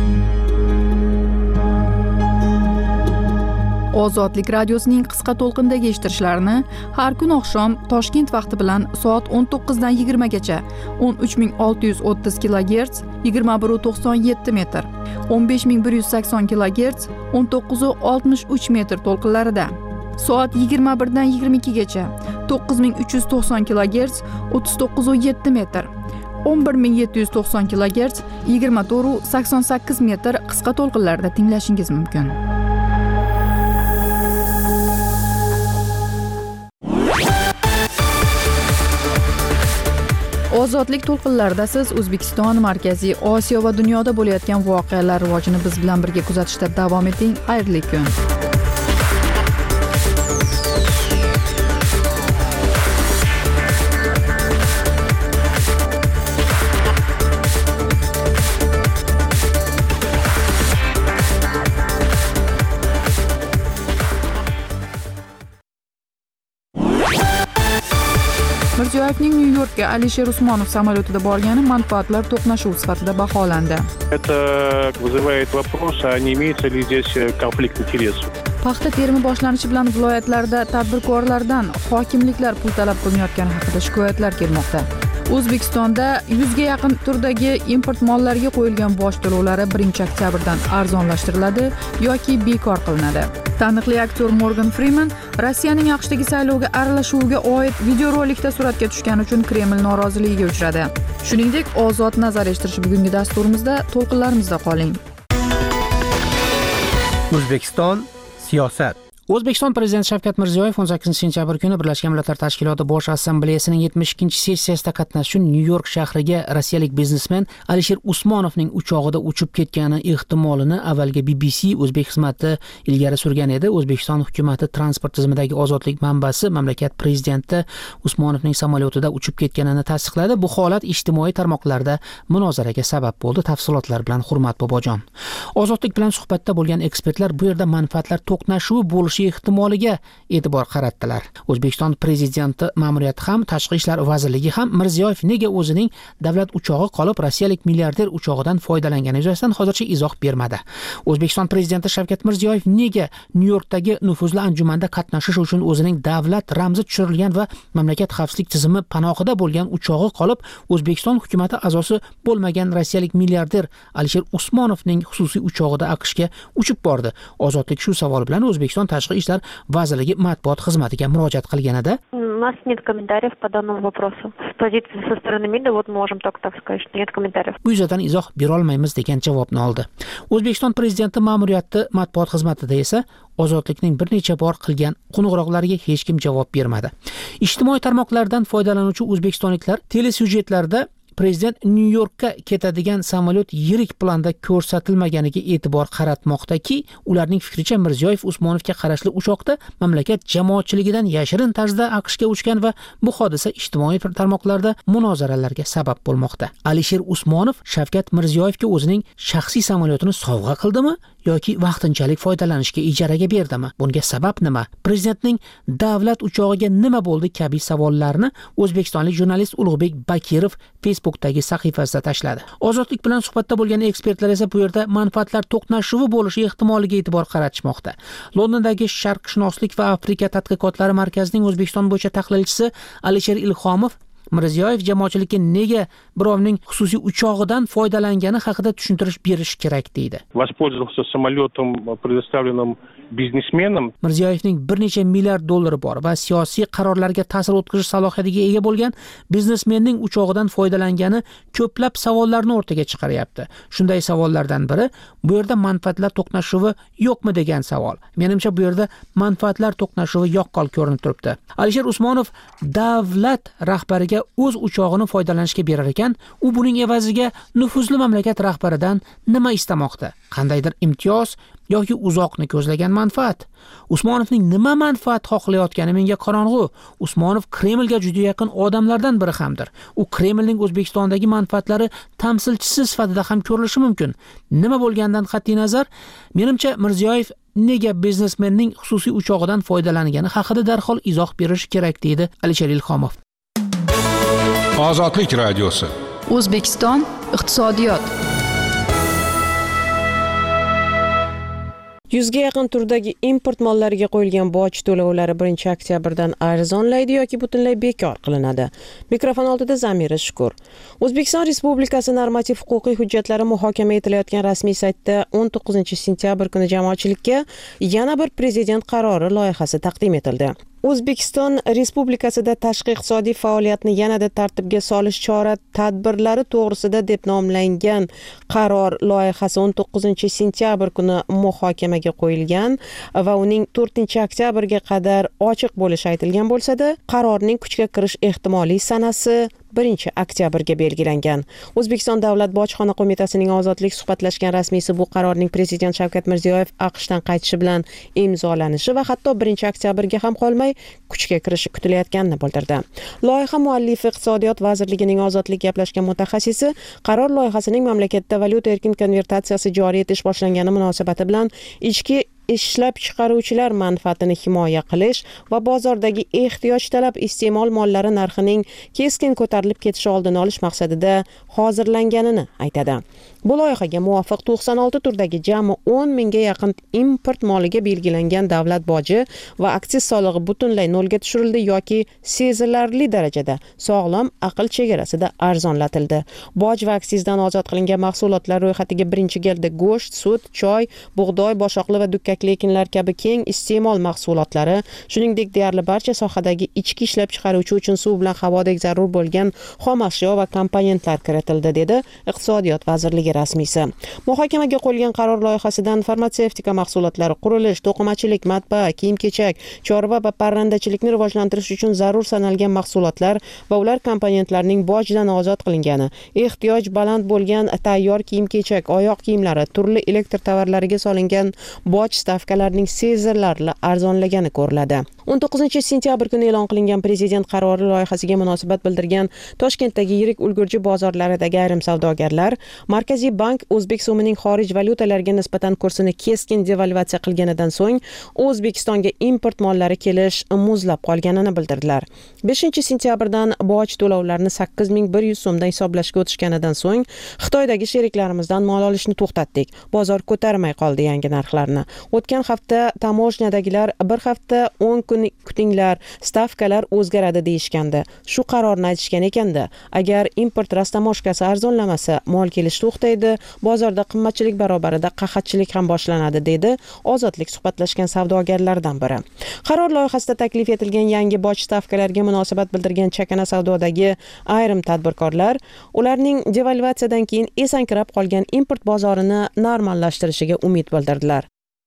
Ozodlik radiosining qisqa to'lqindagi eshittirishlarini har kun oqshom Toshkent vaqti bilan soat 19 dan 20 gacha 13630 kHz 2197 metr, 15180 kHz 1963 metr to'lqinlarida, soat 21 dan 22 gacha 9390 kHz 3907 metr, 11790 kHz 2488 metr qisqa to'lqinlarda tinglashingiz mumkin. Ozodlik to'lqinlarida siz O'zbekiston, Markaziy Osiyo va dunyoda bo'layotgan voqealar rivojini biz bilan birga kuzatishda davom eting. Xayrli kun. Mirziyoyevning Nyu-Yorkka Alisher Usmonov samolyotida borgani manfaatlar to'qnashuvi sifatida baholandi. Это вызывает вопрос, а не имеется ли здесь конфликт интересов. Paxta terimi boshlanishi bilan viloyatlarda tadbirkorlardan hokimliklar pul talab qilinayotgani haqida shikoyatlar kelmoqda. O'zbekistonda 100 ga yaqin turdagi import mollariga qo'yilgan boj to'lovlari 1-oktyabrdan arzonlashtiriladi yoki bekor qilinadi. Taniqli aktyor Morgan Freeman Rossiyaning AQShdagi saylovga aralashuviga oid videorolikda suratga tushgani uchun Kreml noroziligiga uchradi. Shuningdek, ozod nazar eshittirish bugungi dasturimizda to'lqinlarimizda qoling. O'zbekiston siyosat. O'zbekiston Prezidenti Shavkat Mirziyoyev 18-sentyabr kuni Birlashgan Millatlar Tashkiloti Bosh Assambleyasining 72-sessiyasida qatnashish uchun Nyu-York shahriga rossiyalik biznesmen Alisher Usmonovning uchog'ida uchib ketgani ehtimolini avvalgi BBC o'zbek xizmati ilgari surgan edi. O'zbekiston hukuumati transport tizimidagi ozodlik manbasi mamlakat prezidenti Usmonovning samolyotida uchib ketganini tasdiqladi. Bu holat ijtimoiy tarmoqlarda munozaraga sabab bo'ldi. Tafsilotlar bilan Hurmat Bobojon. Ozodlik bilan suhbatda bo'lgan ekspertlar bu yerda manfaatlar to'qnashuvi bo'lishi ehtimoliga e'tibor qaratdilar. O'zbekiston prezidenti ma'muriyati ham, Tashqi ishlar vazirligi ham Mirziyoyev nega o'zining davlat uchog'i qolib rossiyalik milliarder uchog'idan foydalangani yuzasidan hozircha izoh bermadi. O'zbekiston prezidenti Shavkat Mirziyoyev nega Nyu-Yorkdagi nufuzli anjumanda qatnashish uchun o'zining davlat ramzi tushirilgan va mamlakat xavfsizlik tizimi panohida bo'lgan uchog'i qolib, O'zbekiston hukuumati a'zosi bo'lmagan rossiyalik milliarder Alisher Usmonovning xususiy uchog'ida AQShga uchib bordi. Ozodlik shu savol bilan O'zbekiston Tashqi ishlar vazirligi matbuot xizmatiga murojaat qilganida у нас нет комментариев по данному вопросу. С позиции со стороны МИДа вот можем только так сказать, что нет комментариев. Bu yuzasidan izoh bera olmaymiz degan javobni oldi. O'zbekiston prezidenti ma'muriyati matbuot xizmatida esa ozodlikning bir necha bor qilgan qo'ng'iroqlariga hech kim javob bermadi. Ijtimoiy tarmoqlardan foydalanuvchi o'zbekistonliklar telesyujetlarda Prezident Nyu-Yorkka ketadigan samolyot yirik planda ko'rsatilmaganiga e'tibor qaratmoqdaki, ularning fikricha Mirziyoyev Usmonovga qarashli uchoqda mamlakat jamoatchiligidan yashirin tarzda AQShga uchgan va bu hodisa ijtimoiy tarmoqlarda munozaralarga sabab bo'lmoqda. Alisher Usmonov Shavkat Mirziyoyevga o'zining shaxsiy samolyotini sovg'a qildimi yoki vaqtinchalik foydalanishga ijaraga berdimi? Bunga sabab nima? Prezidentning davlat uchog'iga nima bo'ldi kabi savollarni o'zbekistonlik jurnalist Ulug'bek Bakirov Facebookdagi sahifasida tashladi. Ozodlik bilan suhbatda bo'lgan ekspertlar esa bu yerda manfaatlar to'qnashuvi bo'lishi ehtimoliga e'tibor qaratishmoqda. Londondagi Sharqshunoslik va Afrika tadqiqotlari markazining O'zbekiston bo'yicha tahlilchisi Alisher Ilhomov Mirziyoyev jamoatchilikka nega birovning xususiy uchog'idan foydalangani haqida tushuntirish berish kerak deydi. Воспользовался самолетом, предоставленным biznesmenim. Mirziyoyevning bir necha milliard dollari bor va siyosiy qarorlarga ta'sir o'tkazish salohiyatiga ega bo'lgan biznesmenning uchog'idan foydalangani ko'plab savollarni o'rtaga chiqaryapti. Shunday savollardan biri bu yerda manfaatlar to'qnashuvi yo'qmi degan savol. Menimcha bu yerda manfaatlar to'qnashuvi yo'qol ko'rinib turibdi. Alisher Usmonov davlat rahbariga o'z uchog'ini foydalanishga berar ekan, u buning evaziga nufuzli mamlakat rahbaridan nima istamoqda? Qandaydir imtiyoz yoki uzoqni ko'zlagan manfaat? Usmonovning nima manfaat xohlayotgani menga qorong'u. Usmonov Kremlga juda yaqin odamlardan biri hamdir. U Kremlning O'zbekistondagi manfaatlari tamsilchisi sifatida ham ko'rilishi mumkin. Nima bo'lgandan qat'iy nazar, menimcha Mirziyoyev nega biznesmenning xususiy uchog'idan foydalangani haqida darhol izoh berish kerak deydi Alisher Ilhomov. Ozodlik radiosi. O'zbekiston iqtisodiyot. 100 ga yaqin turdagi import mollariga qo'yilgan boj to'lovlari 1-oktyabrdan arzonlaydi yoki butunlay bekor qilinadi. Mikrofon oldida Zamira Shukur. O'zbekiston Respublikasi normativ-huquqiy hujjatlari muhokama etilayotgan rasmiy saytda 19-sentyabr kuni jamoatchilikka yana bir prezident qarori loyihasi taqdim etildi. O'zbekiston Respublikasida tashqi iqtisodiy faoliyatni yanada tartibga solish chora-tadbirlari to'g'risida deb nomlangan qaror loyihasi 19-sentyabr kuni muhokamaga qo'yilgan va uning 4-oktyabrga qadar ochiq bo'lishi aytilgan bo'lsa-da, qarorning kuchga kirish ehtimoliy sanasi 1-oktyabrga belgilangan. O'zbekiston Davlat bojxona qo'mitasining ozodlik suhbatlashgan rasmiysi bu qarorning Prezident Shavkat Mirziyoyev AQShdan qaytishi bilan imzolanishi va hatto 1-oktyabrga ham qolmay kuchga kirishi kutilayotganini bildirdi. Loyiha muallifi Iqtisodiyot vazirligining ozodlik gaplashgan mutaxassisi qaror loyihasining mamlakatda valyuta erkin konvertatsiyasi joriy etish boshlangani munosabati bilan ichki ishlab chiqaruvchilar manfaatini himoya qilish va bozordagi ehtiyoj talab iste'mol mollari narxining keskin ko'tarilib ketishi oldini olish maqsadida hozirlanganini aytadi. Bu loyihaga muvofiq 96 turdagi jami 10 mingga yaqin import moliga belgilangan davlat boji va aksiz solig'i butunlay nolga tushirildi yoki sezilarli darajada sog'lom aql chegarasida arzonlatildi. Boj va aksizdan ozod qilingan mahsulotlar ro'yxatiga birinchi galda go'sht, sut, choy, bug'doy, boshoqli va dukkakli ekinlar kabi keng iste'mol mahsulotlari, shuningdek deyarli barcha sohadagi ichki ishlab chiqaruvchi uchun suv bilan havodek zarur bo'lgan xom ashyo va komponentlar kiritildi, dedi Iqtisodiyot vazirligi rasmiysi. Muhokamaga qo'yilgan qaror loyihasidan farmatsevtika mahsulotlari, qurilish, to'qimachilik, matbaa, kiyim-kechak, chorva va parrandachilikni rivojlantirish uchun zarur sanalgan mahsulotlar va ular komponentlarining bojdan ozod qilingani, ehtiyoj baland bo'lgan tayyor kiyim-kechak, oyoq kiyimlari, turli elektr tovarlariga solingan boj stavkalarining sezilarli arzonlagani ko'riladi. 19-sentyabr kuni e'lon qilingan prezident qarori loyihasiga munosabat bildirgan Toshkentdagi yirik ulgurji bozorlaridagi ayrim savdogarlar Markaziy bank o'zbek so'mining xorij valyutalariga nisbatan kursini keskin devalvatsiya qilganidan so'ng O'zbekistonga import mollari kelish muzlab qolganini bildirdilar. 5-sentyabrdan boj to'lovlarini 8100 so'mdan hisoblashga o'tishganidan so'ng Xitoydagi sheriklarimizdan mol olishni to'xtatdik. Bozor ko'tarmay qoldi yangi narxlarni. O'tgan hafta tamoshnyadagilar bir hafta 10 kun kutinglar, stavkalar o'zgaradi deyishgandi. Shu qarorni aytishgan ekanda, agar import rastamoshkasi arzonlamasa, mol kelish to'xtaydi, bozorda qimmatchilik barobarida qahatchilik ham boshlanadi, dedi ozodlik suhbatlashgan savdogarlardan biri. Qaror loyihasida taklif etilgan yangi boj stavkalariga munosabat bildirgan chakana savdodagi ayrim tadbirkorlar ularning devalvatsiyadan keyin esankirab qolgan import bozorini normallashtirishiga umid bildirdilar.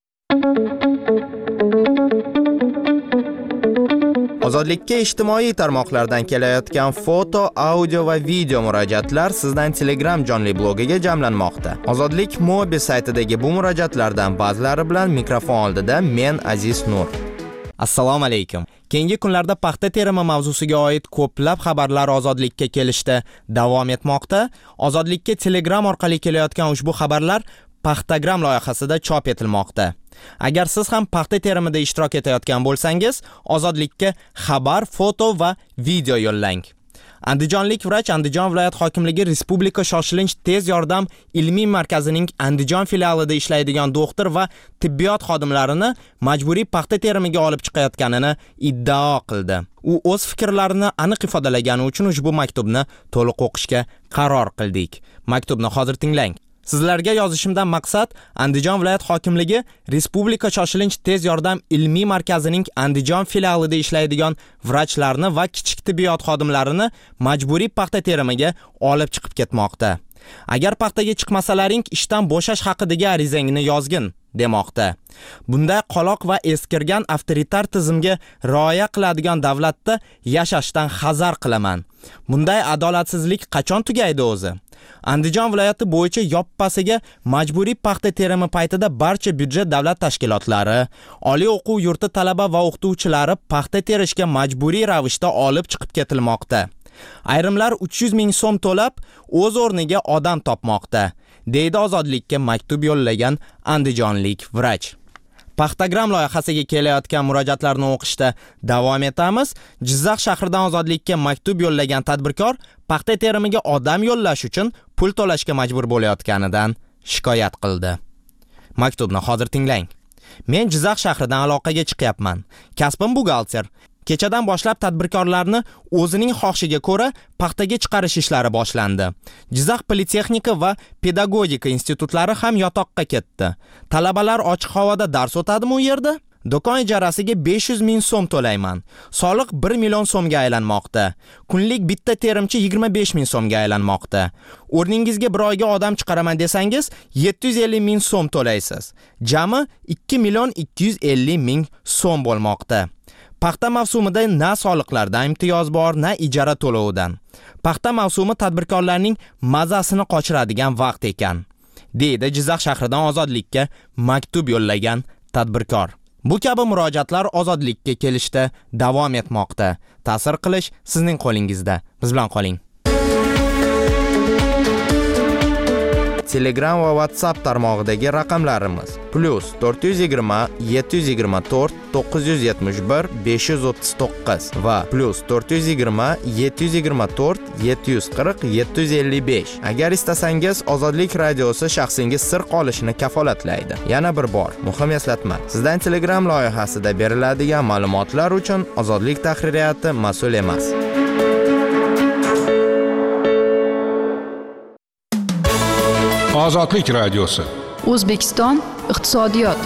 Ozodlikka ijtimoiy tarmoqlardan kelayotgan foto, audio va video murojaatlar sizdan Telegram jonli blogiga jamlanmoqda. Ozodlik Mobi saytidagi bu murojaatlardan ba'zilari bilan mikrofon oldida men Aziz Nur. Assalomu alaykum. Keyingi kunlarda paxta terimi mavzusiga oid ko'plab xabarlar Ozodlikka kelishda davom etmoqda. Ozodlikka Telegram orqali kelayotgan ushbu xabarlar Paxtagram loyihasida chop etilmoqda. Agar siz ham paxta terimida ishtirok etayotgan bo'lsangiz, Ozodlikka xabar, foto va video yo'llang. Andijonlik vrach Andijon viloyat hokimligi Respublika shoshilinch tez yordam ilmiy markazining Andijon filialida ishlaydigan doktor va tibbiyot xodimlarini majburiy paxta terimiga olib chiqayotganini iddao qildi. U o'z fikrlarini aniq ifodalagani uchun ushbu maktubni to'liq o'qishga qaror qildik. Maktubni hozir tinglang. Sizlarga yozishimdan maqsad Andijon viloyat hokimligi Respublika shoshilinch tez yordam ilmiy markazining Andijon filialida ishlaydigan vrachlarni va kichik tibbiyot xodimlarini majburiy paxta terimiga olib chiqib ketmoqda. Agar paxtaga chiqmasalaring ishdan bo'shash haqidagi arizangni yozgin demoqda. Bunday qoloq va eskirgan avtoritar tizimga rioya qiladigan davlatda yashashdan hazar qilaman. Bunday adolatsizlik qachon tugaydi o'zi? Andijon viloyati bo'yicha yoppasiga majburiy paxta terimi paytida barcha byudjet davlat tashkilotlari, oliy o'quv yurti talaba va o'qituvchilari paxta terishga majburiy ravishda olib chiqib ketilmoqda. Ayrimlar 300 ming so'm to'lab, o'z o'rniga odam topmoqda, deydi Ozodlikka maktub yo'llagan andijonlik vrach. Paxtagram loyihasiga kelayotgan murojaatlarni o'qishda davom etamiz. Jizzax shahridan Ozodlikka maktub yo'llagan tadbirkor paxta terimiga odam yo'llash uchun pul to'lashga majbur bo'layotganidan shikoyat qildi. Maktubni hozir tinglang. Men Jizzax shahridan aloqaga chiqyapman. Kasbim buxgalter. Kechadan boshlab tadbirkorlarni o'zining xohishiga ko'ra paxtaga chiqarish ishlari boshlandi. Jizzax Politexnika va Pedagogika institutlari ham yotoqqa ketdi. Talabalar ochiq havoda dars o'tadimi u yerda? Do'kon ijarasiga 500 ming so'm to'layman. Soliq 1 million so'mga aylanmoqda. Kunlik bitta terimchi 25 ming so'mga aylanmoqda. O'rningizga bir oyga odam chiqaraman desangiz 750 ming so'm to'laysiz. Jami 2 million 250 ming so'm bo'lmoqda. Paxta mavsumida na soliqlardan imtiyoz bor, na ijara to'lovidan. Paxta mavsumi tadbirkorlarning mazasini qochiradigan vaqt ekan, deydi Jizzax shahridan Ozodlikka maktub yo'llagan tadbirkor. Bu kabi murojaatlar Ozodlikka kelishda davom etmoqda. Ta'sir qilish sizning qo'lingizda. Biz bilan qoling. Telegram va WhatsApp tarmog'idagi raqamlarimiz +420 724 971 539 va +420 724 740 755. Agar istasangiz, Ozodlik radiosi shaxsingiz sir qolishini kafolatlaydi. Yana bir bor, muhim eslatma. Sizdan Telegram loyihasida beriladigan ma'lumotlar uchun Ozodlik tahririyati mas'ul emas. Ozodlik radiosi. O'zbekiston iqtisodiyot.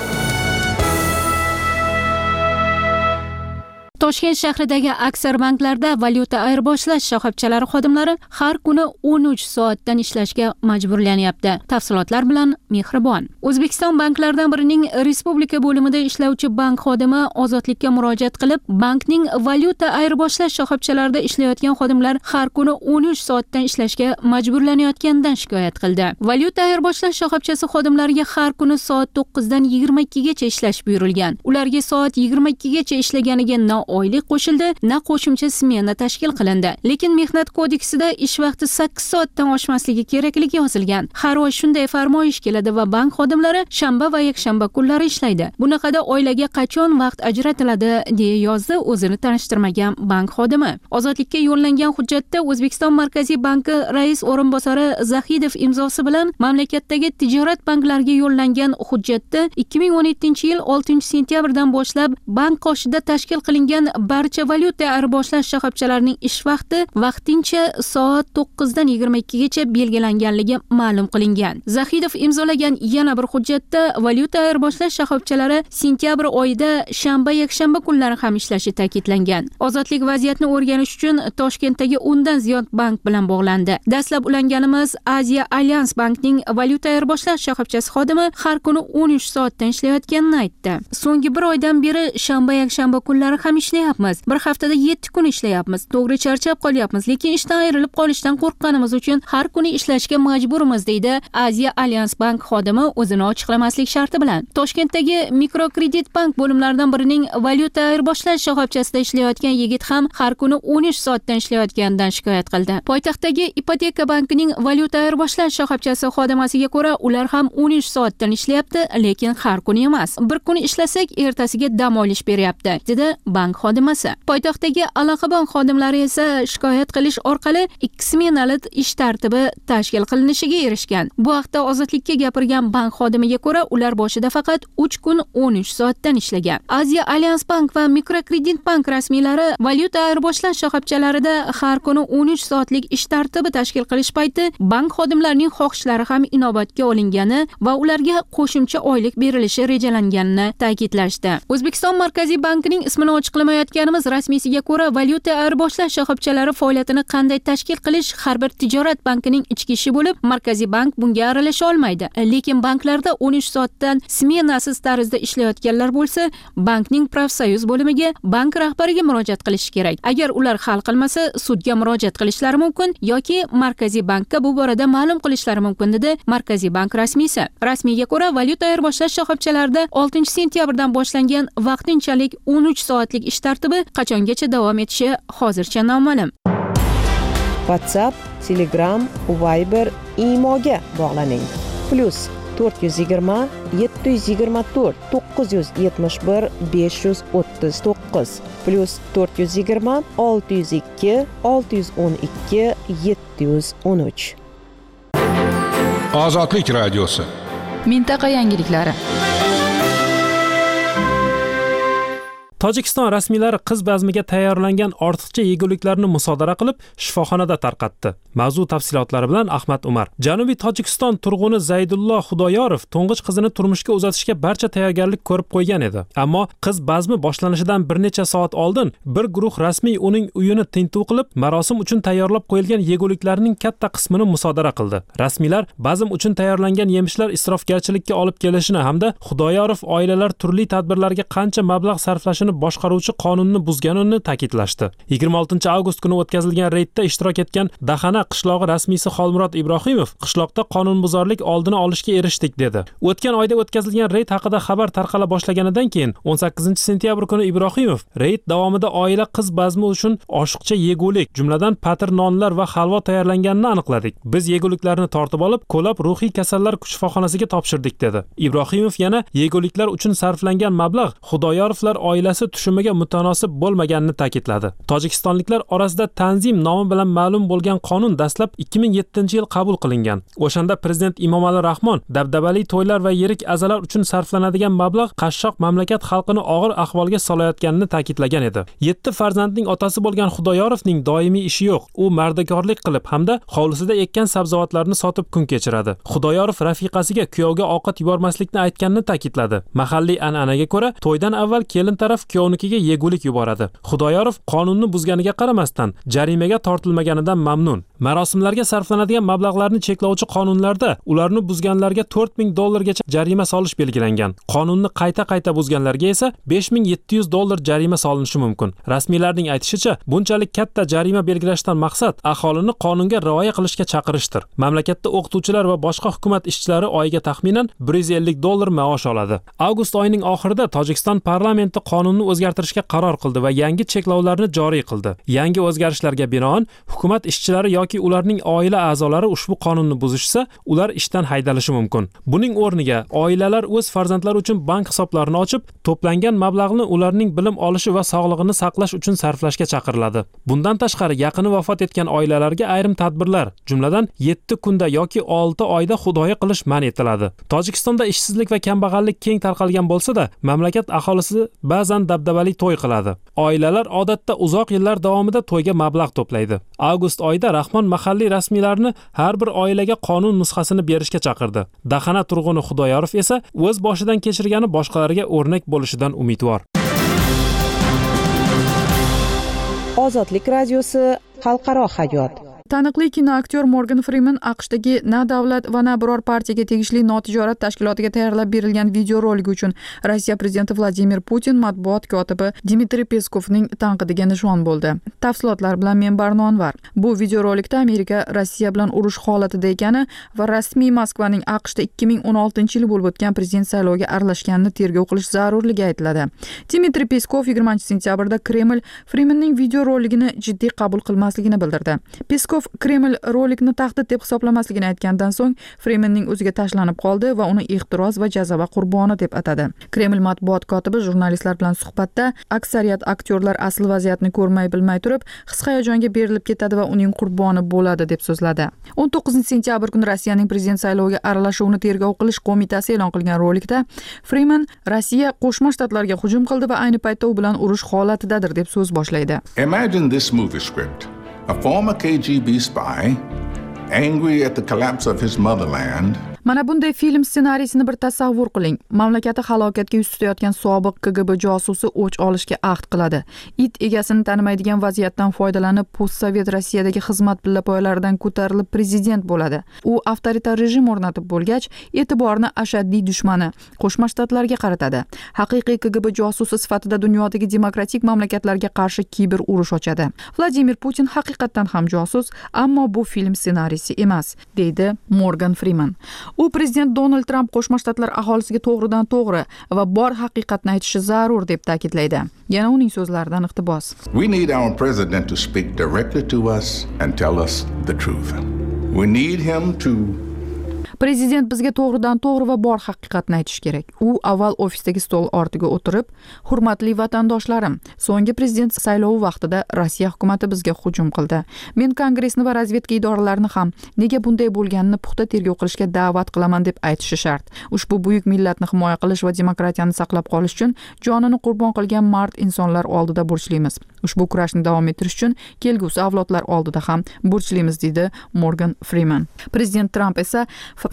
Toshkent shahridagi aksar banklarda valyuta ayirboshlash shoxobchalari xodimlari har kuni 13 soatdan ishlashga majburlanyapti. Tafsilotlar bilan Mehribon. O'zbekiston banklaridan birining respublika bo'limida ishlovchi bank xodimi Ozodlikka murojaat qilib, bankning valyuta ayirboshlash shoxobchalarida ishlayotgan xodimlar har kuni 13 soatdan ishlashga majburlanayotganidan shikoyat qildi. Valyuta ayirboshlash shoxobchasi xodimlariga har kuni soat 9 dan 22 gacha ishlash buyurilgan. Ularga soat 22 gacha ishlaganiga oylik qo'shildi, na qo'shimcha smena tashkil qilindi. Lekin mehnat kodeksida ish vaqti 8 soatdan oshmasligi kerakligi yozilgan. Har oy shunday farmoyish keladi va bank xodimlari shanba va yakshanba kunlari ishlaydi. Bunaqada oilaga qachon vaqt ajratiladi, deya yozdi o'zini tanishtirmagan bank xodimi. Ozodlikka yo'llangan hujjatda O'zbekiston Markaziy banki rais o'rinbosari Zahidov imzosi bilan mamlakatdagi tijorat banklariga yo'llangan hujjatda 2017-yil 6-sentyabrdan boshlab bank qoshida tashkil qilingan barcha valyuta ayirboshlash shoxobchalarining ish vaqti vaqtincha soat 9 dan 22 gacha belgilanganligi ma'lum qilingan. Zahidov imzolagan yana bir hujjatda valyuta ayirboshlash shoxobchalari sentyabr oyida shanba yakshanba kunlari ham ishlashi ta'kidlangan. Ozodlik vaziyatni o'rganish uchun Toshkentdagi 10 dan ziyod bank bilan bog'landi. Dastlab ulanganimiz Aziya Alliance bankning valyuta ayirboshlash shoxobchasi xodimi har kuni 13 soatdan ishlayotganini aytdi. So'nggi bir oydan beri shanba yakshanba kunlari ham ishlayapmiz. Bir haftada 7 kun ishlayapmiz. To'g'ri charchab qolyapmiz, lekin ishdan ayrilib qolishdan qo'rqqanimiz uchun har kuni ishlashga majburmiz, deydi Aziya Alliance bank xodimi o'zini ochiqlamaslik sharti bilan. Toshkentdagi mikrokredit bank bo'limlaridan birining valyuta ayirboshlash shoxobchasida ishlayotgan yigit ham har kuni 13 soatdan ishlayotganidan shikoyat qildi. Poytaxtdagi Ipoteka bankining valyuta ayirboshlash shoxobchasi xodimasiga ko'ra, ular ham 13 soatdan ishlayapti, lekin har kuni emas. Bir kun ishlasak, ertasiga dam olish beryapti, dedi bank xodimasi. Poytaxtdagi aloqa bank xodimlari esa shikoyat qilish orqali 2 smenali ish tartibi tashkil qilinishiga erishgan. Bu haqda Ozodlikka gapirgan bank xodimiga ko'ra, ular boshida faqat 3 kun 13 soatdan ishlagan. Aziya Alliance bank va mikrokredit bank rasmiylari valyuta ayirboshlash shoxobchalarida har kuni 13 soatlik ish tartibi tashkil qilish payti bank xodimlarining xohishlari ham inobatga olingani va ularga qo'shimcha oylik berilishi rejalanganini ta'kidlashdi. O'zbekiston Markaziy bankining ismini ochiqlamayotganimiz rasmiysiga ko'ra, valyuta ayirboshlash shoxobchalari faoliyatini qanday tashkil qilish har bir tijorat bankining ichki ishi bo'lib, Markaziy bank bunga aralasha olmaydi. Lekin banklarda 13 soatdan smenasiz tarzda ishlayotganlar bo'lsa, bankning profsoyuz bo'limiga, bank rahbariga murojaat qilish kerak. Agar ular hal qilmasa, sudga murojaat qilishlari mumkin yoki Markaziy bankka bu borada ma'lum qilishlari mumkin, dedi Markaziy bank rasmiysi. Rasmiyga ko'ra, valyuta ayirboshlash shoxobchalarida 6-sentyabrdan boshlangan vaqtinchalik 13 soatlik ish tartibi qachongacha davom etishi hozircha noma'lum. WhatsApp, Telegram, Viber, Imoga bog'laning. +420 724 971 539 +420 602 612 713. Ozodlik radiosi. Mintaqa yangiliklari. Tojikiston rasmiylari qiz bazmiga tayyorlangan ortiqcha yeguliklarni musodara qilib, shifoxonada tarqatdi. Mavzu tafsilotlari bilan Ahmad Umar. Janubiy Tojikiston turg'uni Zaydullo Xudoyorov to'ng'ich qizini turmushga uzatishga barcha tayyorgarlik ko'rib qo'ygan edi. Ammo qiz bazmi boshlanishidan bir necha soat oldin bir guruh rasmiy uning uyini tintuv qilib, marosim uchun tayyorlab qo'yilgan yeguliklarning katta qismini musodara qildi. Rasmiylar bazm uchun tayyorlangan yemishlar isrofgarchilikka olib kelishini hamda Xudoyorov oilalar turli tadbirlarga qancha mablag' sarflashini boshqaruvchi qonunni buzganini ta'kidlashdi. 26 avgust kuni o'tkazilgan reydda ishtirok etgan Daxana qishlog'i rasmiysi Xolmurod Ibrohimov qishloqda qonunbuzarlik oldini olishga erishdik dedi. O'tgan oyda o'tkazilgan reyd haqida xabar tarqala boshlaganidan keyin 18-sentyabr kuni Ibrohimov reyd davomida oila qiz bazmi uchun oshiqcha yegulik, jumladan patir nonlar va halvo tayyorlanganini aniqladik. Biz yeguliklarni tortib olib, ko'lab ruhiy kasallar shifoxonasiga topshirdik dedi. Ibrohimov yana yeguliklar uchun sarflangan mablag' Xudoyorovlar oilasi tushumiga mutanosib bo'lmaganini ta'kidladi. Tojikistonliklar orasida Tanzim nomi bilan ma'lum bo'lgan qonun dastlab 2007-yil qabul qilingan. O'shanda prezident Emomali Rahmon dabdabali to'ylar va yirik azalar uchun sarflanadigan mablag' qashshoq mamlakat xalqini og'ir ahvolga solayotganini ta'kidlagan edi. 7 farzandning otasi bo'lgan Xudoyorovning doimiy ishi yo'q. U mardikorlik qilib hamda hovlisida ekkan sabzavotlarni sotib kun kechiradi. Xudoyorov rafiqasiga kuyovga ovqat yubormaslikni aytganini ta'kidladi. Mahalliy an'anaga ko'ra, to'ydan avval kelin taraf kuyovnikiga yegulik yuboradi. Xudoyorov qonunni buzganiga qaramasdan jarimaga tortilmaganidan mamnun. Marosimlarga sarflanadigan mablag'larni cheklovchi qonunlarda ularni buzganlarga $4000 jarima solish belgilangan. Qonunni qayta buzganlarga esa $5700 jarima solinishi mumkin. Rasmiylarning aytishicha, bunchalik katta jarima belgilashdan maqsad aholini qonunga rioya qilishga chaqirishdir. Mamlakatda o'qituvchilar va boshqa hukumat ishchilari oyiga taxminan $150 maosh oladi. Avgust oyining oxirida Tojikiston parlamenti qonunni o'zgartirishga qaror qildi va yangi cheklovlarni joriy qildi. Yangi o'zgarishlarga binoan hukumat ishchilari yoki ularning oila a'zolari ushbu qonunni buzishsa, ular ishdan haydalishi mumkin. Buning o'rniga oilalar o'z farzandlari uchun bank hisoblarini ochib, to'plangan mablag'ni ularning bilim olishi va sog'lig'ini saqlash uchun sarflashga chaqiriladi. Bundan tashqari, yaqini vafot etgan oilalarga ayrim tadbirlar, jumladan 7 kunda yoki 6 oyda xudoyi qilish man etiladi. Tojikistonda ishsizlik va kambag'allik keng tarqalgan bo'lsa-da, mamlakat aholisi ba'zan dabdabali to'y qiladi. Oilalar odatda uzoq yillar davomida to'yga mablag' to'playdi. Avgust oyida Rahmon mahalliy rasmiylarni har bir oilaga qonun nusxasini berishga chaqirdi. Daxana turg'uni Xudoyorov esa o'z boshidan kechirgani boshqalarga o'rnak bo'lishidan umidvor. Ozodlik radiosi xalqaro hayot. Taniqli kinoaktyor Morgan Freeman AQShdagi na davlat va na biror partiyaga tegishli notijorat tashkilotiga tayyorlab berilgan videorolik uchun Rossiya prezidenti Vladimir Putin matbuot kotibi Dmitriy Peskovning tanqidiga nishon bo'ldi. Tafsilotlar bilan men Barnonvar. Bu videorolikda Amerika Rossiya bilan urush holatida ekani va rasmiy Moskvaning AQShda 2016-yil bo'lib o'tgan prezident sayloviga aralashganini tergov qilish zarurligi aytiladi. Dmitriy Peskov 20-sentyabrda Kreml Freemanning videoroligini jiddiy qabul qilmasligini bildirdi. Peskov Kreml rolikni tahdid deb hisoblamasligini aytgandan so'ng Freemanning o'ziga tashlanib qoldi va uni ehtiros va jazava qurboni deb atadi. Kreml matbuot kotibi jurnalistlar bilan suhbatda aksariyat aktyorlar asl vaziyatni ko'rmay bilmay turib his-hayajonga berilib ketadi va uning qurboni bo'ladi deb so'zladi. 19-sentyabr kuni Rossiyaning prezident sayloviga aralashuvni tergov qilish qo'mitasi e'lon qilgan rolikda Freeman Rossiya Qo'shma Shtatlarga hujum qildi va ayni paytda u bilan urush holatidadir deb so'z boshlaydi. Imagine this movie script. A former KGB spy, angry at the collapse of his motherland, Mana bunday film ssenariysini bir tasavvur qiling. Mamlakati halokatga yuz tutayotgan sobiq KGB josusi o'ch olishga ahd qiladi. It egasini tanimaydigan vaziyatdan foydalanib, postsovet Rossiyadagi xizmat pillapoyalaridan ko'tarilib prezident bo'ladi. U avtoritar rejim o'rnatib bo'lgach, e'tiborni ashaddiy dushmani Qo'shma Shtatlarga qaratadi. Haqiqiy KGB josusi sifatida dunyodagi demokratik mamlakatlarga qarshi kiber urush ochadi. Vladimir Putin haqiqatan ham josus, ammo bu film ssenariysi emas, deydi Morgan Freeman. U prezident Donald Trump Qo'shma Shtatlar aholisiga to'g'ridan to'g'ri va bor haqiqatni aytishi zarur deb ta'kidlaydi. Yana uning so'zlaridan iqtibos. We need our president to speak directly to us and tell us the truth. We need him to Prezident bizga to'g'ridan to'g'ri va bor haqiqatni aytish kerak. U avval ofisdagi stol ortiga o'tirib, "Hurmatli vatandoshlarim, so'nggi prezident saylovi vaqtida Rossiya hukumatı bizga hujum qildi. Men Kongressni va razvedka idoralarini ham nega bunday bo'lganini puxta tergov qilishga da'vat qilaman" deb aytishi shart. Ushbu buyuk millatni himoya qilish va demokratiyani saqlab qolish uchun jonini qurbon qilgan mard insonlar oldida burchlimiz. Ushbu kurashni davom ettirish uchun kelgusi avlodlar oldida ham burchlimiz, deydi Morgan Freeman. Prezident Trump esa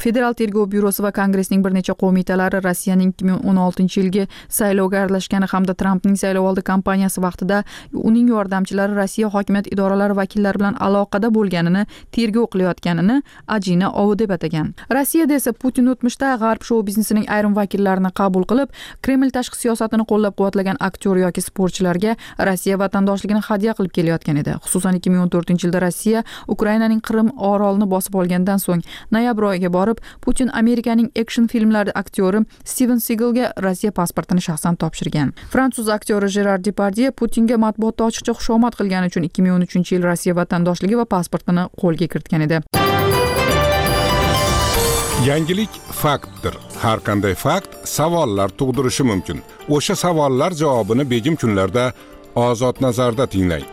Federal tergov byurosi va Kongressning bir necha qo'mitalari Rossiyaning 2016-yilgi saylovga aralashgani hamda Trampning saylovoldi kampaniyasi vaqtida uning yordamchilari Rossiya hokimiyat idoralari vakillari bilan aloqada bo'lganini tergov qilayotganini ajina ovi deb atagan. Rossiyada esa Putin o'tmishda g'arb shou biznesining ayrim vakillarini qabul qilib, Kreml tashqi siyosatini qo'llab-quvvatlagan aktyor yoki sportchilarga Rossiya vatandoshligini hadya qilib kelayotgan edi. Xususan 2014-yilda Rossiya Ukrainaning Qrim orolini bosib olgandan so'ng noyabr oyiga borib, Putin Amerikaning action filmlari aktyori Steven Seagalga Rossiya pasportini shaxsan topshirgan. Fransuz aktyori Gerard Depardieu Putinga matbuotda ochiqcha xushomad qilgani uchun 2013-yil Rossiya vatandoshligi va pasportini qo'lga kiritgan edi. Yangilik faktdir. Har qanday fakt savollar tug'dirishi mumkin. O'sha savollar javobini begim kunlarda Ozod nazarda tinglang.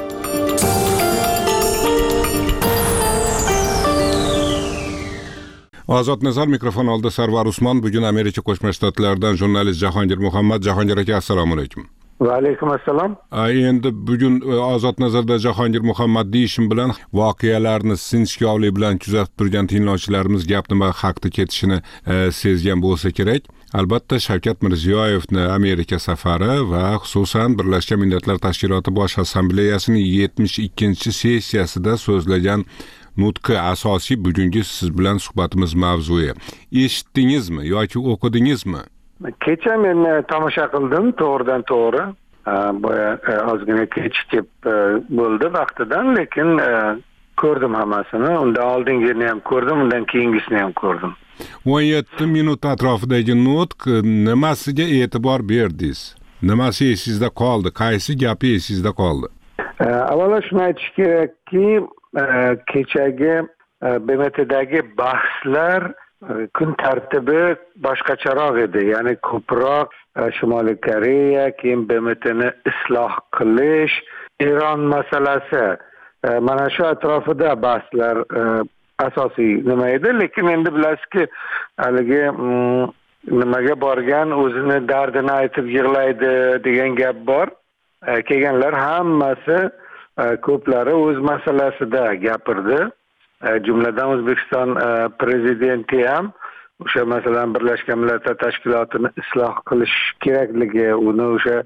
Ozod nazar mikrofon oldida Sarvar Usmon. Bugun Amerika Qo'shma Shtatlaridan jurnalist Jahongir Muhammad. Jahongir aka, assalomu alaykum. Va alaykum assalom. Endi bugun Ozod nazarda Jahongir Muhammad deyishim bilan voqealarni sinchkovlik bilan kuzatib turgan tinglovchilarimiz gap nima haqda ketishini sezgan bo'lsa kerak. Albatta Shavkat Mirziyoyevning Amerika safari va xususan Birlashgan Millatlar Tashkiloti Bosh Assambleyasining 72-sessiyasida so'zlagan nutqi asosiy bugungi siz bilan suhbatimiz mavzui. Eshitdingizmi yoki o'qidingizmi? Kecha men tomosha qildim, to'g'ridan to'g'ri. Boya ozgina kechikib bo'ldi vaqtidan, lekin ko'rdim hammasini. Undan oldingini ham ko'rdim, undan keyingisini ham ko'rdim. 17 minut atrofidagi nutq nimasiga e'tibor berdingiz? Nimasi esingizda qoldi? Qaysi gapi esingizda qoldi? Avvalo shuni aytish kerakki, kechagi BMTdagi bahslar kun tartibi boshqacharoq edi. Ya'ni ko'proq Shimoliy Koreya, keyin BMTni isloh qilish, Eron masalasi, mana shu atrofida bahslar asosiy nima edi. Lekin endi bilasizki, haligi nimaga borgan o'zini dardini aytib yig'laydi degan gap bor. Kelganlar hammasi ko'plari o'z masalasida gapirdi. Jumladan O'zbekiston prezidenti ham o'sha masalan Birlashgan Millatlar Tashkilotini isloh qilish kerakligi, uni o'sha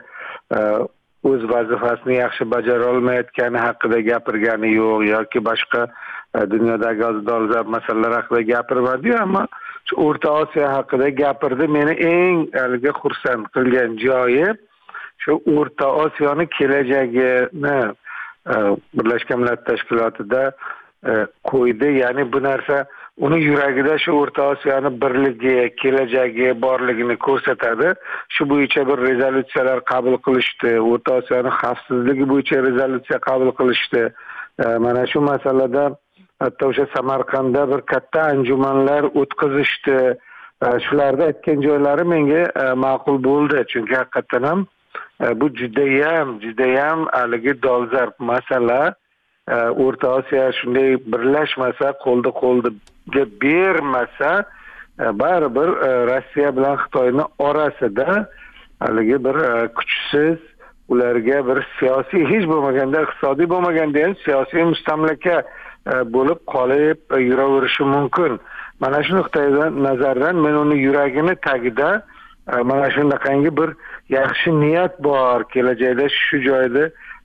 o'z vazifasini yaxshi bajara olmayotgani haqida gapirgani yo'q yoki boshqa dunyodagi dolzarb masalalar haqida gapirmadi, ammo shu O'rta Osiyo haqida gapirdi. Meni eng xursand qilgan joyi shu O'rta Osiyoni kelajagini Birlashgan Millatlar Tashkilotida qo'ydi. Ya'ni bu narsa uni yuragida shu O'rta Osiyoni birligi, kelajagi borligini ko'rsatadi. Shu bo'yicha bir rezolyutsiyalar qabul qilishdi. O'rta Osiyoni xavfsizligi bo'yicha rezolyutsiya qabul qilishdi. Mana shu masalada hatto o'sha Samarqandda bir katta anjumanlar o'tkazishdi. Shularda aytgan joylari menga ma'qul bo'ldi. Chunki haqiqatan ham bu judayam haligi dolzarb masala. O'rta Osiyo shunday birlashmasa, qo'lga bermasa, baribir Rossiya bilan Xitoyning orasida haligi bir kuchsiz, ularga bir siyosiy, hech bo'lmaganda iqtisodiy bo'lmaganda ham siyosiy mustamlaka bo'lib qolib yuraverishi mumkin. Mana shu nuqtai nazardan men uni yuragini tagida mana shunaqangi bir yaxshi niyat bor, kelajakda shu joyda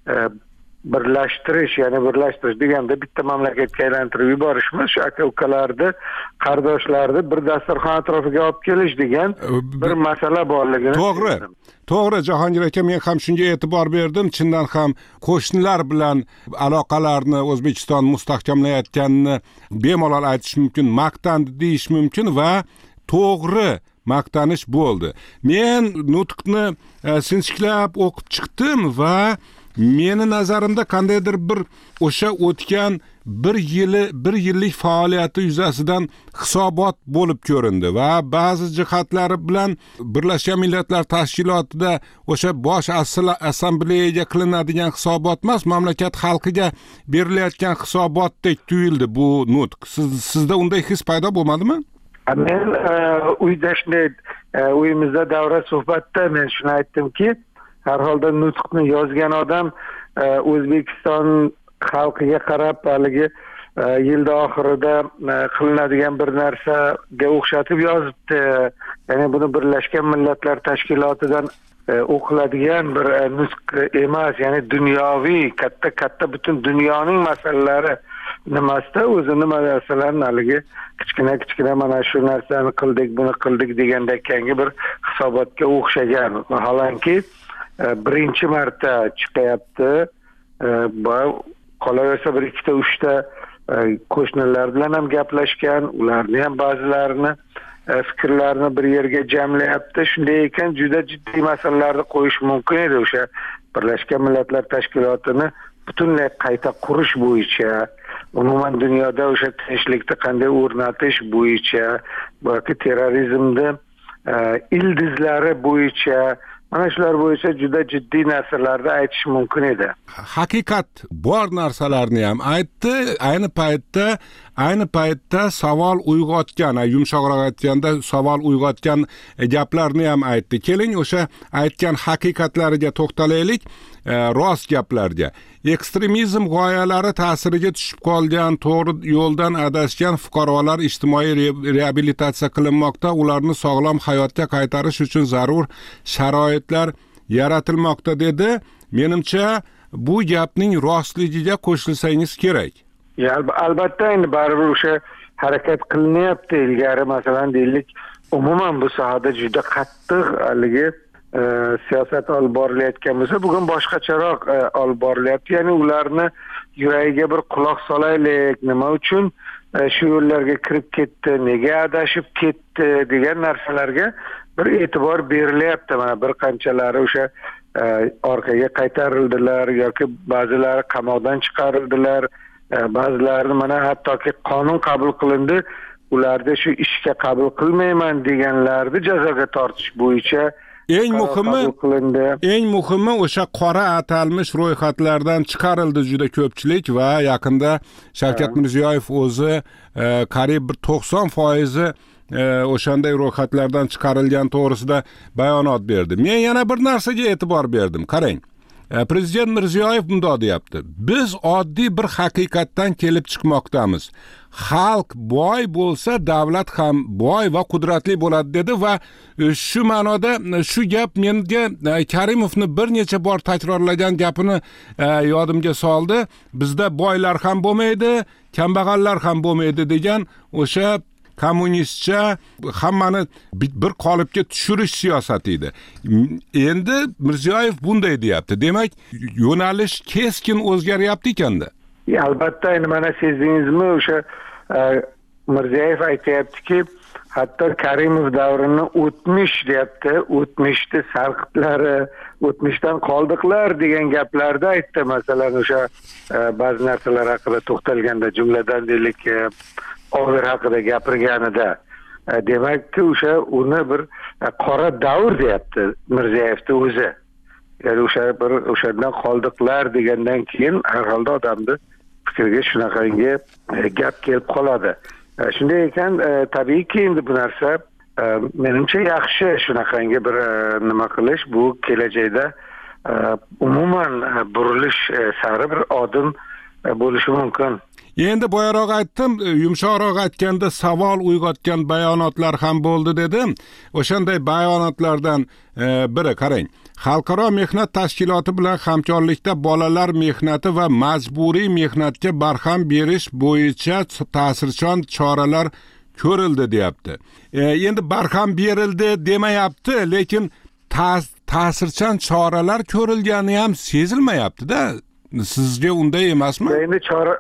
birlashtirish deganda bitta mamlakatga aylantirib yuborishimiz, shu aka-ukalarni, qardoshlarni bir dasturxon atrofiga olib kelish degan bir masala borligini. To'g'ri, Jahongir aka, men ham shunga e'tibor berdim. Chindan ham qo'shnilar bilan aloqalarni O'zbekiston mustahkamlayotganini bemalol aytish mumkin, maqtandi deyish mumkin va to'g'ri maqtanish bo'ldi. Men nutqni sinchiklab o'qib chiqdim va meni nazarimda qandaydir bir o'sha o'tgan bir yillik faoliyati yuzasidan hisobot bo'lib ko'rindi va ba'zi jihatlari bilan Birlashgan Millatlar Tashkilotida o'sha bosh assambleyaga qilinadigan hisobot emas, mamlakat xalqiga berilayotgan hisobotdek tuyuldi bu nutq. Sizda unday his paydo bo'lmadimi? Men uyda shunday uyimizda davra suhbatda men shuni aytdimki, har holda nutqni yozgan odam O'zbekiston xalqiga qarab haligi yilda oxirida qilinadigan bir narsaga o'xshatib yozibdi. Ya'ni buni Birlashgan Millatlar Tashkilotidan o'qiladigan bir nutq emas, ya'ni dunyoviy katta butun dunyoning masalalari nimasida o'zi nima narsalarni haligi kichkina mana shu narsani qildik, buni qildik degandakangi bir hisobotga o'xshagan. Vaholanki birinchi marta chiqyapti. Qolaversa bir ikkita uchta qo'shnilar bilan ham gaplashgan, ularni ham ba'zilarini fikrlarini bir yerga jamlayapti. Shunday ekan juda jiddiy masalalarni qo'yish mumkin edi. O'sha Birlashgan Millatlar Tashkilotini butunlay qayta qurish bo'yicha, umuman dunyoda o'sha tinchlikni qanday o'rnatish bo'yicha, balki terrorizmni ildizlari bo'yicha, mana shular bo'yicha juda jiddiy narsalarni aytish mumkin edi. Haqiqat bor narsalarni ham aytdi. Ayni paytda savol uyg'otgan, yumshoqroq aytganda savol uyg'otgan gaplarni ham aytdi. Keling o'sha aytgan haqiqatlariga to'xtalaylik, rost gaplarga. Ekstremizm g'oyalari ta'siriga tushib qolgan, to'g'ri yo'ldan adashgan fuqarolar ijtimoiy reabilitatsiya qilinmoqda, ularni sog'lom hayotga qaytarish uchun zarur sharoitlar yaratilmoqda dedi. Menimcha bu gapning rostligiga qo'shilsangiz kerak. Albatta endi baribir o'sha harakat qilinyapti. Ilgari masalan deylik, umuman bu sohada juda qattiq haligi siyosat olib borilayotgan bo'lsa, bugun boshqacharoq olib borilyapti. Ya'ni ularni yuragiga bir quloq solaylik, nima uchun shu yo'llarga kirib ketdi, nega adashib ketdi degan narsalarga bir e'tibor berilyapti. Mana bir qanchalari o'sha orqaga qaytarildilar yoki ba'zilari qamoqdan chiqarildilar, ba'zilari mana hattoki qonun qabul qilindi, ularni shu ishga qabul qilmayman deganlarni jazoga tortish bo'yicha eng muhimi o'sha qora atalmish ro'yxatlardan chiqarildi juda ko'pchilik va yaqinda Shavkat Mirziyoyev o'zi qariyb 90% o'shanday ro'yxatlardan chiqarilgan to'g'risida bayonot berdi. Men yana bir narsaga e'tibor berdim. Qarang. Prezident Mirziyoyev bunday deyapti. Biz oddiy bir haqiqatdan kelib chiqmoqdamiz. Xalq boy bo'lsa, davlat ham boy va qudratli bo'ladi dedi va shu ma'noda shu gap menga Karimovni bir necha bor takrorlagan gapini yodimga soldi. Bizda boylar ham bo'lmaydi, kambag'allar ham bo'lmaydi degan o'sha kommunistcha hammani bir qolipga tushirish siyosati edi. Endi Mirziyoyev bunday deyapti. Demak, yo'nalish keskin o'zgaryapti ekanda. Albatta, endi mana sezdingizmi, o'sha Mirziyoyev aytayaptiki, hatto Karimov davrini o'tmish deyapti, o'tmishni sarqitlari, o'tmishdan qoldiqlar degan gaplarda aytdi. Masalan, o'sha ba'zi narsalar haqida to'xtalganda, jumladan deylik Over haqida gapirganida, demakki o'sha uni bir qora davr deyapti Mirziyoyevni o'zi. Ya'ni o'shandan qoldiqlar degandan keyin har holda odamni fikriga shunaqangi gap kelib qoladi. Shunday ekan, tabiiyki endi bu narsa menimcha yaxshi shunaqangi bir nima qilish, bu kelajakda umuman burilish sari bir odim bo'lishi mumkin. Endi boyaroq aytdim, yumshoqroq aytganda savol uyg'otgan bayonotlar ham bo'ldi dedim. O'shanday bayonotlardan biri qarang. Xalqaro mehnat tashkiloti bilan hamkorlikda bolalar mehnati va majburiy mehnatga barham berish bo'yicha ta'sirchan choralar ko'rildi deyapti. Endi barham berildi demayapti, lekin ta'sirchan choralar ko'rilgani ham sezilmayapti-da. Sizga unday emasmi? Endi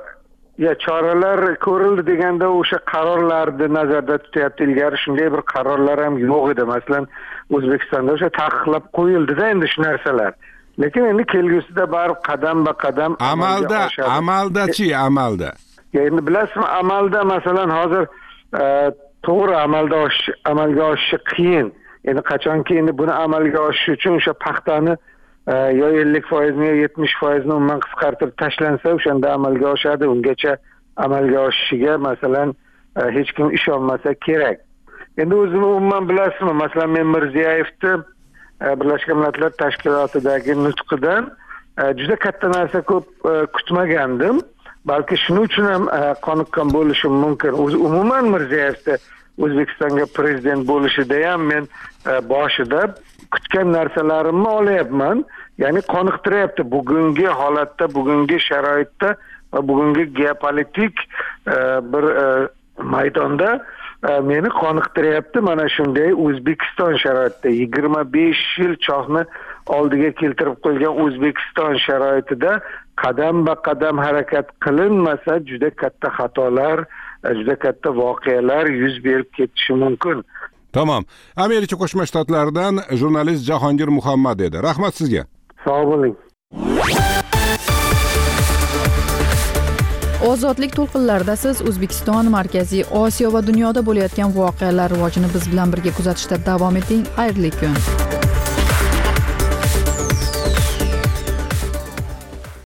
choralar ko'rildi deganda o'sha qarorlarni nazarda tutyapti. Ilgari shunday bir qarorlar ham yo'q edi. Masalan, O'zbekistonda o'sha taqiqlab qo'yildi-da endi shu narsalar. Lekin endi kelgusida barib qadam-ba-qadam amalda. Endi bilasizmi, amalda masalan hozir to'g'ri amalga oshishi qiyin. Endi qachonki endi buni amalga oshish uchun o'sha paxtani yo 50% yo 70% umuman qisqartirib tashlansa, o'shanda amalga oshadi. Ungacha amalga oshishiga masalan hech kim ishonmasa kerak. Endi o'zini umuman bilasizmi, masalan men Mirziyoyevni Birlashgan Millatlar Tashkilotidagi nutqidan juda katta narsa ko'p kutmagandim. balki shuning uchun ham qoniqqan bo'lishim mumkin. Umuman Mirzayevni O'zbekistonga prezident bo'lishida ham men boshida kutgan narsalarimni olyapman. Ya'ni qoniqtiryapti bugungi holatda, bugungi sharoitda va bugungi geopolitik bir maydonda meni qoniqtiryapti. Mana shunday O'zbekiston sharoitida 25 yil chohni oldiga keltirib qo'ygan O'zbekiston sharoitida qadam-ba-qadam harakat qilinmasa juda katta xatolar, juda katta voqealar yuz berib ketishi mumkin. Tamam. Amerika Qo'shma Shtatlaridan jurnalist Jahongir Muhammad edi. Rahmat sizga. Sog' bo'ling. Ozodlik to'lqinlarida siz O'zbekiston, Markaziy Osiyo va dunyoda bo'layotgan voqealar rivojini biz bilan birga kuzatishda davom eting. Xayrli kun.